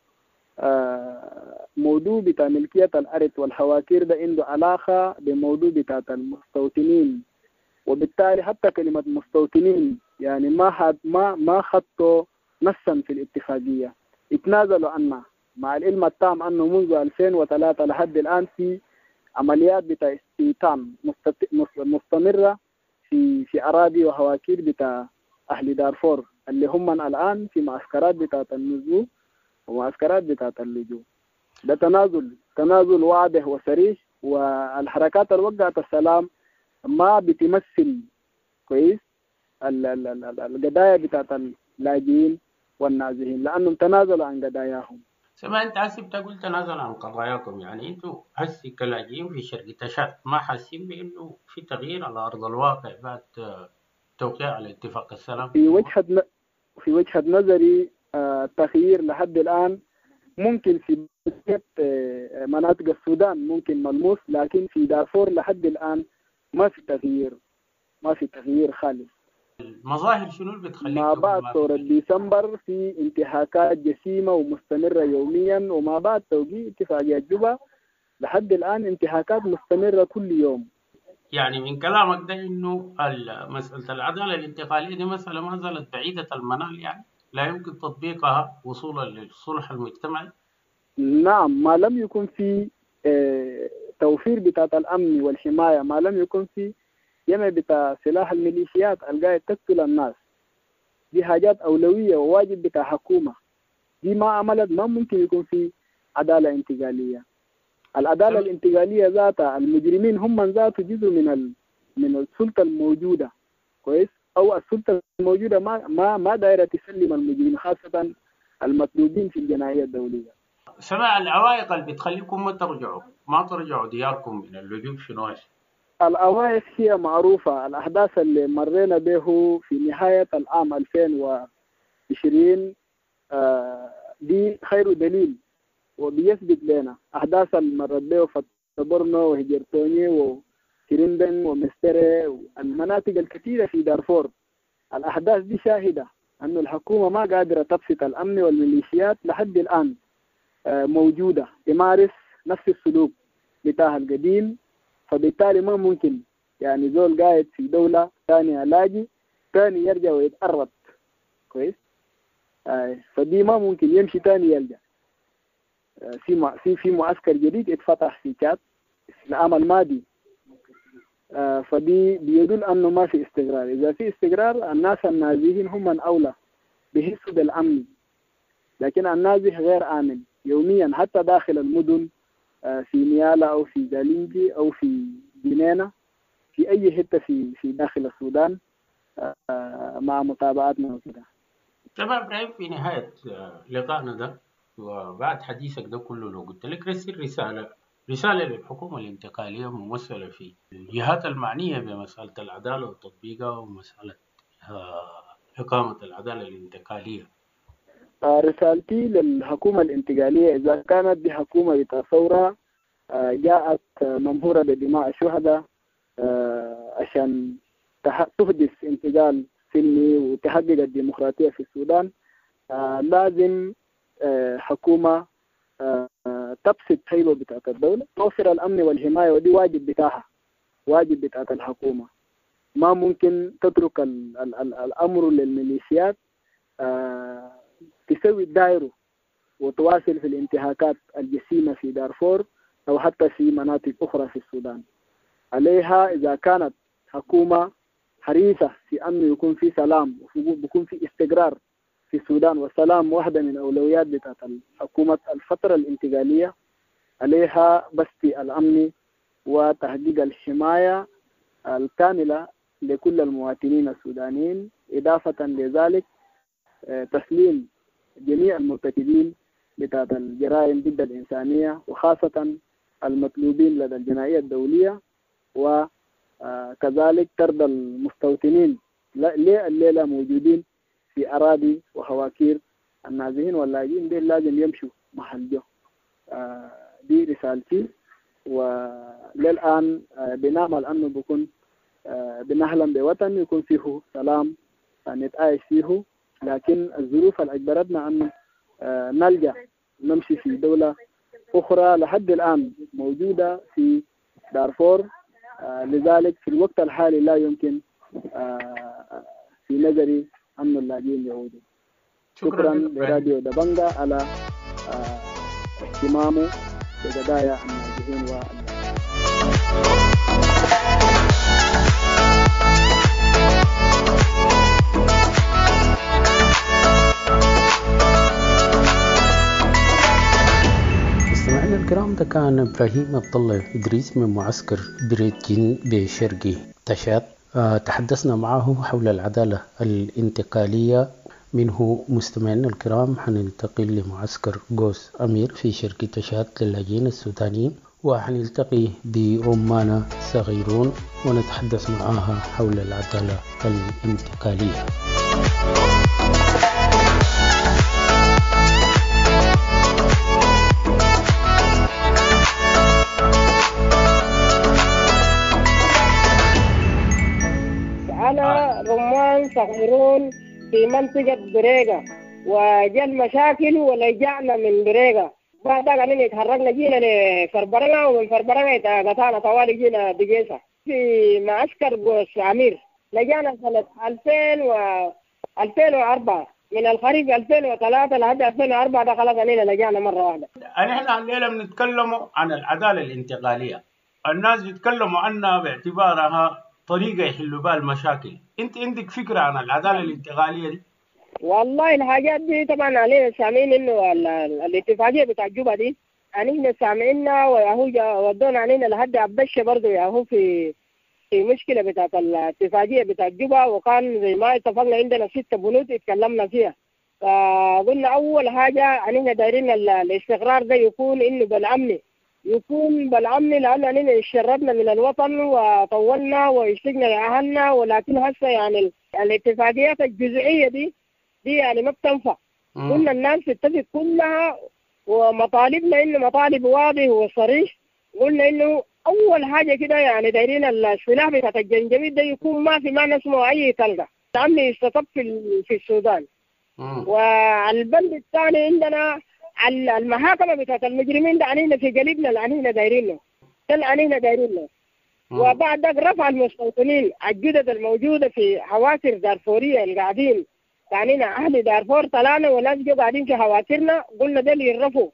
موضوع بتاع ملكية الأرض والحواكير ده عنده علاقة بموضوع بتاع المستوطنين، وبالتالي حتى كلمة مستوطنين يعني ما خطوا نصا في الاتفاقية، اتنازلوا عنها، مع العلم التام أنه منذ 2003 لحد الآن في عمليات بتاع استيطان مستمرة في أراضي وحواكير بتاع أهل دارفور اللي هم الآن في معسكرات بتاعة النزوح ومعسكرات بتاعة اللجوء. ده تنازل واضح وصريح، والحركات اللي وقعت السلام ما بتمثل كويس القضايا بتاعت اللاجئين والنازحين، لأنهم تنازلوا عن قضاياهم. سمع انت حسب تقول تنازل عن قضاياكم، يعني انتوا هسي كلاجئين في شرق تشات ما حاسين بانه في تغيير على ارض الواقع بعد توقيع على اتفاق السلام؟ في وجهة نظري التغيير لحد الآن ممكن في مناطق السودان ممكن ملموس، لكن في دارفور لحد الآن ما في تغيير خالص. المظاهر شنو اللي بتخليك ما بعد ثورة ديسمبر في انتهاكات جسيمة ومستمرة يوميا، وما بعد توقيع اتفاقية جوبا لحد الآن انتهاكات مستمرة كل يوم. يعني من كلامك ده انه مسألة العدالة الانتقالية دي مسألة ما زالت بعيدة المنال، يعني لا يمكن تطبيقها وصولا للصلح المجتمعي؟ نعم، ما لم يكن في توفير بتاعة الأمن والحماية، ما لم يكن في جمع بتاع سلاح الميليشيات القاعد تقتل الناس، دي حاجات أولوية وواجب بتاع حكومة، دي ما عملت ما ممكن يكون في عدالة انتقالية. العدالة الانتقالية ذاتها المجرمين هم من ذاته جزء من السلطة الموجودة كويس، أو السلطة الموجودة ما دايرة تسلم المجرمين، خاصة المطلوبين في الجناية الدولية. سمع العوائق اللي بتخليكم ما ترجعوا دياركم من اللجوء شنو؟ العوائق هي معروفة، الأحداث اللي مرينا به في نهاية العام 2020 دي خير دليل وبيثبت لنا أحداث المرت به فتبرنو وهجرتوني وكريندن ومستري والمناطق الكثيرة في دارفور. الأحداث دي شاهدة أن الحكومة ما قادرة تبسط الأمن والميليشيات لحد الآن موجودة تمارس نفس السلوك بتاعها القديم، فبالتالي ما ممكن يعني زول قاعد في دولة ثانية لاجي ثاني يرجع ويتقرب كويس، فدي ما ممكن يمشي ثاني يرجع. في معسكر جديد اتفتح في تشاد في العام الماضي، فدي بيدل أنه ما في استقرار. إذا في استقرار الناس النازحين هم من أولى بحسوا بالأمن، لكن النازح غير آمن يوميا حتى داخل المدن، في نيالا أو في جالينجي أو في جنينة في أي حتة في داخل السودان، مع متابعاتنا وكده. تمام إبراهيم، في نهاية لقائنا ده وبعد حديثك ده كله لو قلت لك رسل رسالة للحكومة الانتقالية ممثلة في الجهات المعنية بمسألة العدالة وتطبيقها ومسألة إقامة العدالة الانتقالية. رسالتي للحكومة الانتقالية إذا كانت دي حكومة بتاع ثورة جاءت ممهورة بدماء الشهداء عشان تحدث انتقال سلمي وتحقق الديمقراطية في السودان، لازم حكومة تبسط هيبة بتاعت الدولة، توفر الأمن والحماية، ودي واجب بتاعت الحكومة. ما ممكن تترك الأمر للميليشيات تسوي الدائرة وتواصل في الانتهاكات الجسيمة في دارفور أو حتى في مناطق أخرى في السودان. عليها إذا كانت حكومة حريصة في أمن يكون في سلام ويكون في استقرار في السودان، والسلام واحدة من أولويات بتاعت الحكومة الفترة الانتقالية، عليها بسط الأمن وتحقيق الحماية الكاملة لكل المواطنين السودانيين، إضافة لذلك تسليم جميع المرتكبين بتاعت الجرائم ضد الإنسانية وخاصة المطلوبين لدى الجنائية الدولية، وكذلك ترضى المستوطنين الليلة موجودين في أراضي وخواكير النازحين واللاجئين، دي لازم يمشوا محل جو. دي رسالتي، وللآن بنعمل أنه بكون بنحلم بوطن يكون فيه سلام نتعايش فيه، لكن الظروف اللي أجبرتنا أن نلجأ نمشي في دولة أخرى لحد الآن موجودة في دارفور، لذلك في الوقت الحالي لا يمكن في نظري أن اللاجئين يعودوا. شكرا لراديو دبنجا على اهتمامه بقضايا النازحين مستمعينا الكرام، ده كان إبراهيم عبد الله إدريس من معسكر بريدجين بشرقي تشاد. تحدثنا معه حول العدالة الانتقالية. منه مستمعينا الكرام حننتقل لمعسكر قوس أمير في شرقي تشاد للاجئين السودانيين، وحنلتقي برمانة صغيرون ونتحدث معها حول العدالة الانتقالية. أنا رمان صغيرون في منطقة بريغا، وجاء المشاكل ولجأنا من بريغا. بعد ذلك اتحركنا جينا لفربرغا، ومن فربرغا قطعنا طوالي جينا دقيسة في معسكر قوس أمير. لجأنا سنة 2004 من الخريف 2003 لحد 2004. ده خلاص علينا لجأنا مرة واحدة. احنا الليلة بنتكلموا عن العدالة الانتقالية. الناس بيتكلموا عنها باعتبارها طريقة يحلوا بها المشاكل. انت عندك فكرة عن العدالة الانتقالية دي؟ والله الحاجات دي طبعا علينا سامعين انه الاتفاقية بتاع جوبا دي علينا سامعينها، وياهو ودونا علينا لحد عبدشة برضه ياهو في مشكلة بتاعت الاتفاقية بتاع جوبا، وكان زي ما اتفقنا عندنا 6 بنود اتكلمنا فيها. فقلنا أول حاجة علينا دايرين الاستقرار ده يكون إنه بالأمن، لأن علينا اشتربنا من الوطن وطولنا واشتقنا لأهلنا، ولكن هسه يعني الاتفاقيات الجزئية دي يعني ما بتنفع. قلنا الناس تتفق كلها، ومطالبنا إنه مطالب واضح وصريح. قلنا إنه أول حاجة كده يعني دايرين السلاح بتاع الجنجبيل ده يكون ما نسمع أي تلقى. الأمن يستطب في السودان. والبند الثاني عندنا المحاكمة بتاعت المجرمين ده عنينا في قلبنا اللي عنينا دايرينه. وبعد ذلك رفع المستوطنين الجدد الموجودة في حواسر دارفورية القاعدين عنينا أهل دارفور طلعنا وناس جو قاعدين في حواسرنا. قلنا ده اللي يرفعوا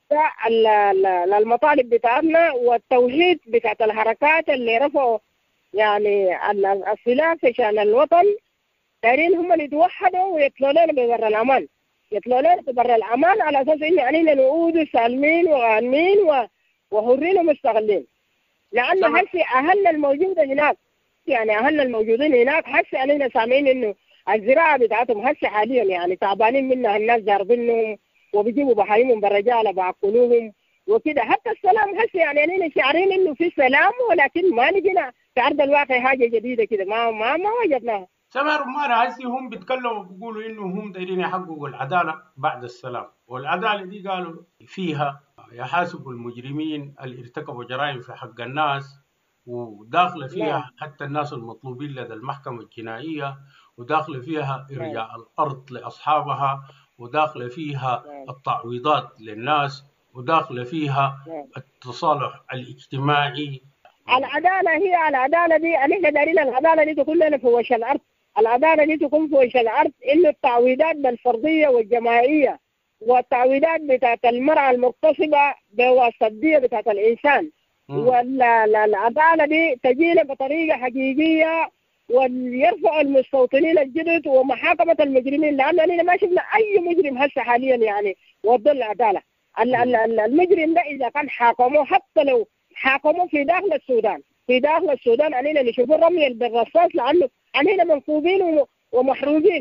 المطالب بتاعتنا، والتوحيد بتاعت الحركات اللي رفعوا يعني السلاح عشان الوطن. دايرين هم اللي يتوحدوا ويطلعوا لنا ببر الأمان، على أساس إنه علينا نعود سالمين وغانمين وحرين ومستغلين. لأن هسه أهلنا الموجودة هناك، يعني أهلنا الموجودين هناك هسه علينا سامعين إنه الزراعة بتاعتهم هسه حاليا يعني تعبانين منها، الناس جاربينهم وبيجيبوا بحايمهم بالرجالة بأكلوهم وكده. حتى السلام هسه يعني علينا شعرين إنه في سلام، ولكن ما لقينا في أرض الواقع حاجة جديدة كده، ما وجدناها. سمع رمانة هسي هم بيتكلموا بيقولوا إنه هم دايرين يحققوا العدالة بعد السلام، والعدالة دي قالوا فيها يحاسبوا المجرمين اللي ارتكبوا جرائم في حق الناس، وداخل فيها حتى الناس المطلوبين لدى المحكمة الجنائية، وداخل فيها إرجاع الأرض لأصحابها، وداخل فيها التعويضات للناس، وداخل فيها التصالح الاجتماعي. العدالة دي نحن دارين العدالة دي تكون لنا في وش الأرض. العدالة دي تكون في وش الأرض، إنه التعويضات بالفردية والجماعية، والتعويضات بتاعت المرأة المغتصبة بواسطة بتاعت الإنسان. والعدالة دي تجينا بطريقة حقيقية، ويرفع المستوطنين الجدد ومحاكمة المجرمين، لأننا ما شفنا أي مجرم هسه حاليا يعني وضع العدالة. المجرم ده إذا كان حاكموه، حتى لو حاكموه في داخل السودان علينا نشوف الرمي بالرصاص، لأنه علينا منكوبين ومحروقين،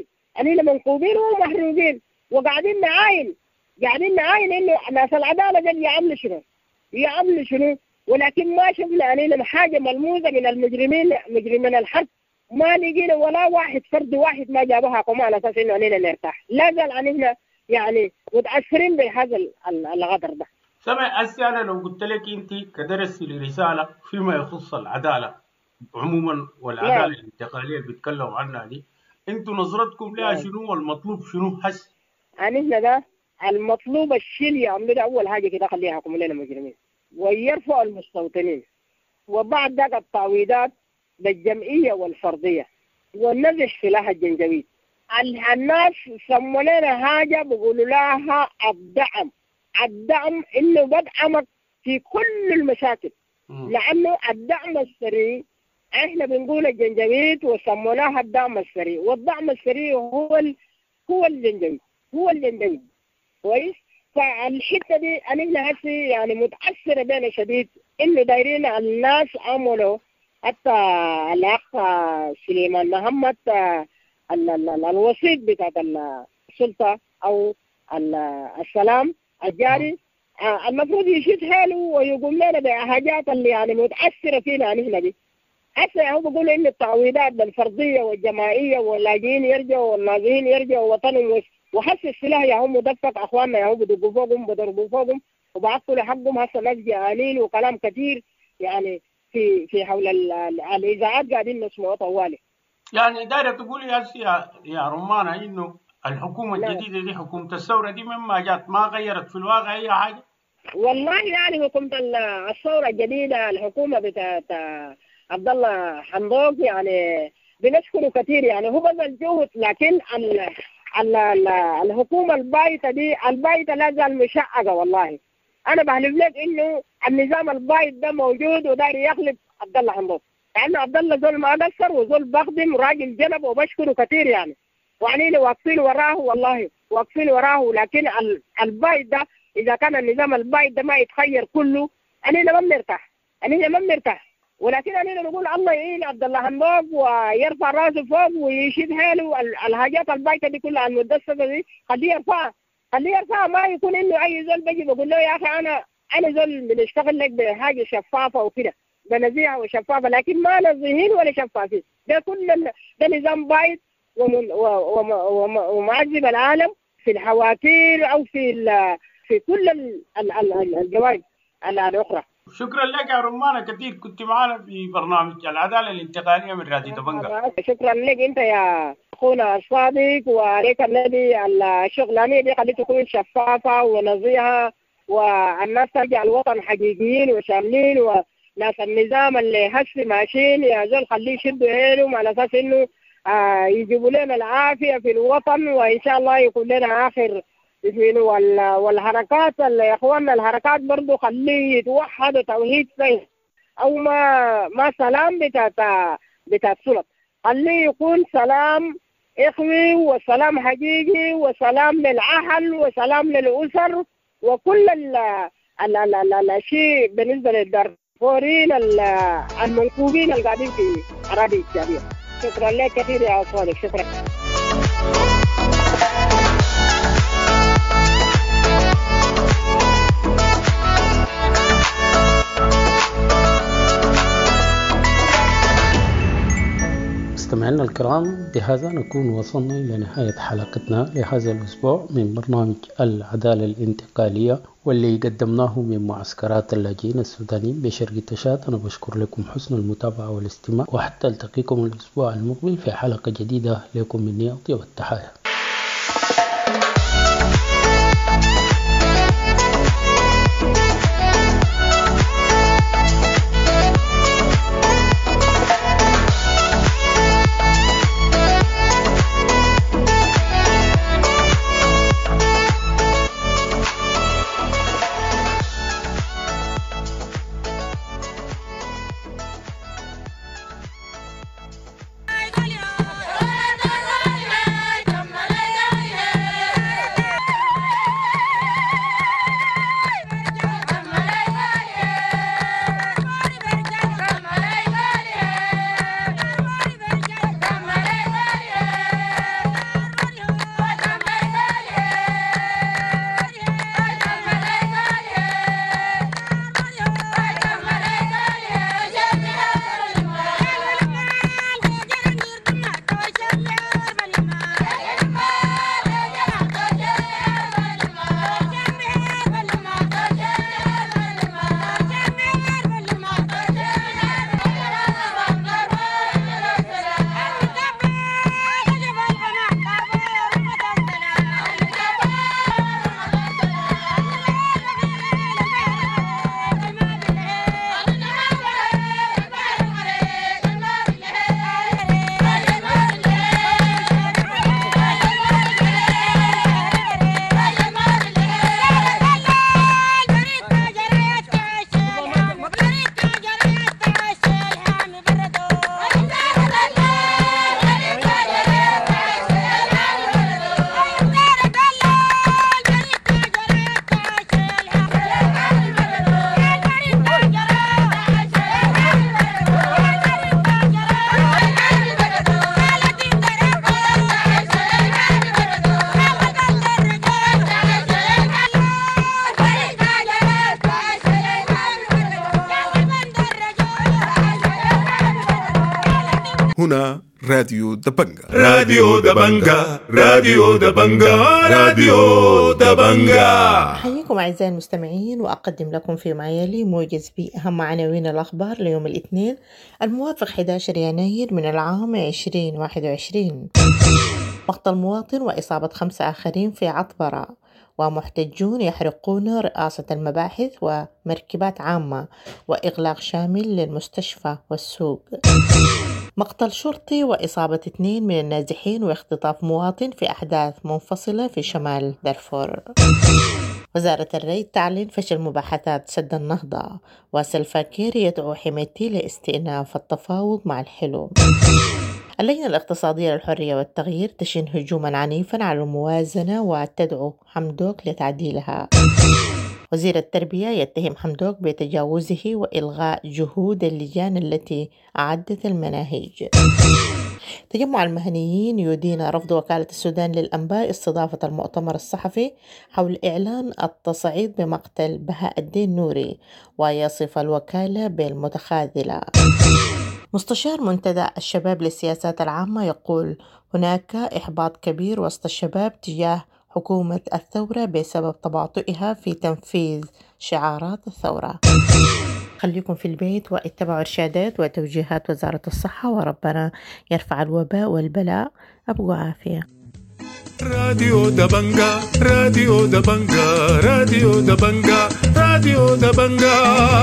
وقاعدين نعاين إنه ناس العدالة ده يعملوا شنو، ولكن ما شفنا علينا حاجة ملموسة من مجرمين الحرب. ما لقينا ولا فرد واحد ما جابوها حكومة على أساس إنه علينا نرتاح. لا زال علينا يعني متأثرين بهذا الغدر ده. سمع أسي أنا لو قلت لك أنت كدرستي لرسالة فيما يخص العدالة عموما والعدالة الانتقالية اللي بيتكلموا عنها دي، أنتوا نظرتكم لها شنو والمطلوب شنو هسه؟ علينا ده المطلوب الشيء يعملوا أول حاجة كده خليها حكومة لنا مجرمين، ويرفعوا المستوطنين، وبعد ذلك التعويضات بالجمعية والفردية، والنزح سلاح الجنجبيل. الناس سموا لنا حاجة بيقولوا لها الدعم إنه بدعمك في كل المشاكل. لأنه الدعم السريع إحنا بنقول الجنجبيل وسموناها الدعم السريع، والدعم السريع هو الجنجبيل كويس. فالحته دي انا هسي يعني متاثره بينا شديد انه دايرين الناس عملوا حتى الاخ سليمان محمد الوسيط بتاع السلطه او السلام الجاري المفروض يشد حاله ويقوم لنا بحاجات اللي يعني متاثره فينا هنا دي. هسه هو بيقولوا ان التعويضات الفرديه والجماعيه واللاجئين يرجعوا والنازحين يرجعوا وطنهم، وحس السلاح يا هم مدفق اخواننا يا هم بدقوا فوقهم بضربوا فوقهم وبعقلوا حقهم. هسه ناس جعانين وكلام كثير يعني في حول الاذاعات قاعدين نسمعوا طوالي. يعني دايره تقولي هسه يا رمانه انه الحكومه الجديده دي حكومه الثوره دي مما جات ما غيرت في الواقع اي حاجه؟ والله يعني حكومه الثوره الجديده الحكومه بتاعت عبد الله حمدوك يعني بنشكره كثير، يعني هو بذل جهد، لكن الحكومه البايته دي البايته لا زال مشققه. والله انا بحلف لك انه النظام البايت ده موجود وداير يغلب عبد الله حمدوك، لانه عبد الله زول ما قصر وزول بخدم راجل جنب وبشكره كثير يعني، وعنينا واقفين وراه والله واقفين وراه. لكن البايت ده اذا كان النظام البايت ده ما يتخير كله اننا ما بنرتاح، اننا ما بنرتاح. ولكن اننا نقول الله يعين عبد الله حمدوك ويرفع راسه فوق ويشيد حاله. الحاجات البايته دي كلها المدسسه دي خليه يرفعها، ما يكون انه اي زول بيجي بقول له يا اخي انا زول بنشتغل لك بحاجه شفافه وكده بنزيهه وشفافه، لكن ما نزيهين ولا شفافين. ده كل ده نظام بايت ومعذب العالم في الحوافير او في كل الجوانب الاخرى. شكرا لك يا رمانه كثير، كنت معنا في برنامج العداله الانتقاليه من راديو دبنجا. شكرا لك انت يا اخونا الصادق، وعليك النبي الشغلانيه دي خليها تكون شفافه ونزيهه والناس ترجع الوطن حقيقيين وشاملين، وناس النظام اللي هسه ماشيين يا زول خليه يشدوا حيلهم على اساس انه يجيبوا لنا العافيه في الوطن، وان شاء الله يكون لنا اخر والحركات يا اخواننا الحركات برضه خليه يتوحدوا توحيد سيء او ما سلام بتاعت سلط، خليه يكون سلام اخوي وسلام حقيقي وسلام للاهل وسلام للاسر وكل الشيء بالنسبه للدارفوريين المنكوبين اللي قاعدين في اراضي الشعبيه. شكرا لك كثير يا صادق، شكرا. مستمعينا الكرام، بهذا نكون وصلنا إلى نهاية حلقتنا لهذا الأسبوع من برنامج العدالة الانتقالية، واللي قدمناه من معسكرات اللاجئين السودانيين بشرق تشاد. أنا بشكر لكم حسن المتابعة والاستماع، وحتى ألتقيكم الأسبوع المقبل في حلقة جديدة. لكم مني أطيب التحايا. Come on. هنا راديو دبنجا. راديو دبنجا، راديو دبنجا، راديو دبنجا. أحييكم أعزائي المستمعين وأقدم لكم فيما يلي موجز بأهم عناوين الأخبار ليوم الاثنين الموافق 11 يناير من العام 2021. مقتل مواطن وإصابة 5 آخرين في عطبرة، ومحتجون يحرقون رئاسة المباحث ومركبات عامة، وإغلاق شامل للمستشفى والسوق. مقتل شرطي وإصابة 2 من النازحين واختطاف مواطن في أحداث منفصلة في شمال دارفور. وزارة الري تعلن فشل مباحثات سد النهضة، وسلفا كير يدعو حميتي لاستئناف التفاوض مع الحلو. اللجنة الاقتصادية للحرية والتغيير تشن هجوما عنيفا على الموازنة وتدعو حمدوك لتعديلها. وزير التربية يتهم حمدوك بتجاوزه وإلغاء جهود اللجان التي أعدت المناهج. تجمع المهنيين يدين رفض وكالة السودان للأنباء استضافة المؤتمر الصحفي حول إعلان التصعيد بمقتل بهاء الدين نوري، ويصف الوكالة بالمتخاذلة. مستشار منتدى الشباب للسياسات العامة يقول هناك إحباط كبير وسط الشباب تجاه حكومة الثورة بسبب تباطؤها في تنفيذ شعارات الثورة. خليكم في البيت واتبعوا إرشادات وتوجيهات وزارة الصحة، وربنا يرفع الوباء والبلاء. أبقوا عافية. راديو دبنجا، راديو دبنجا، راديو دبنجا، راديو دبنجا.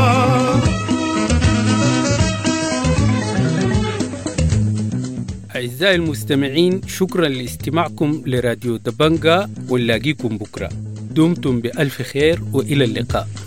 أعزائي المستمعين، شكرا لاستماعكم لراديو دبنجا، ونلاقيكم بكرة. دمتم بألف خير وإلى اللقاء.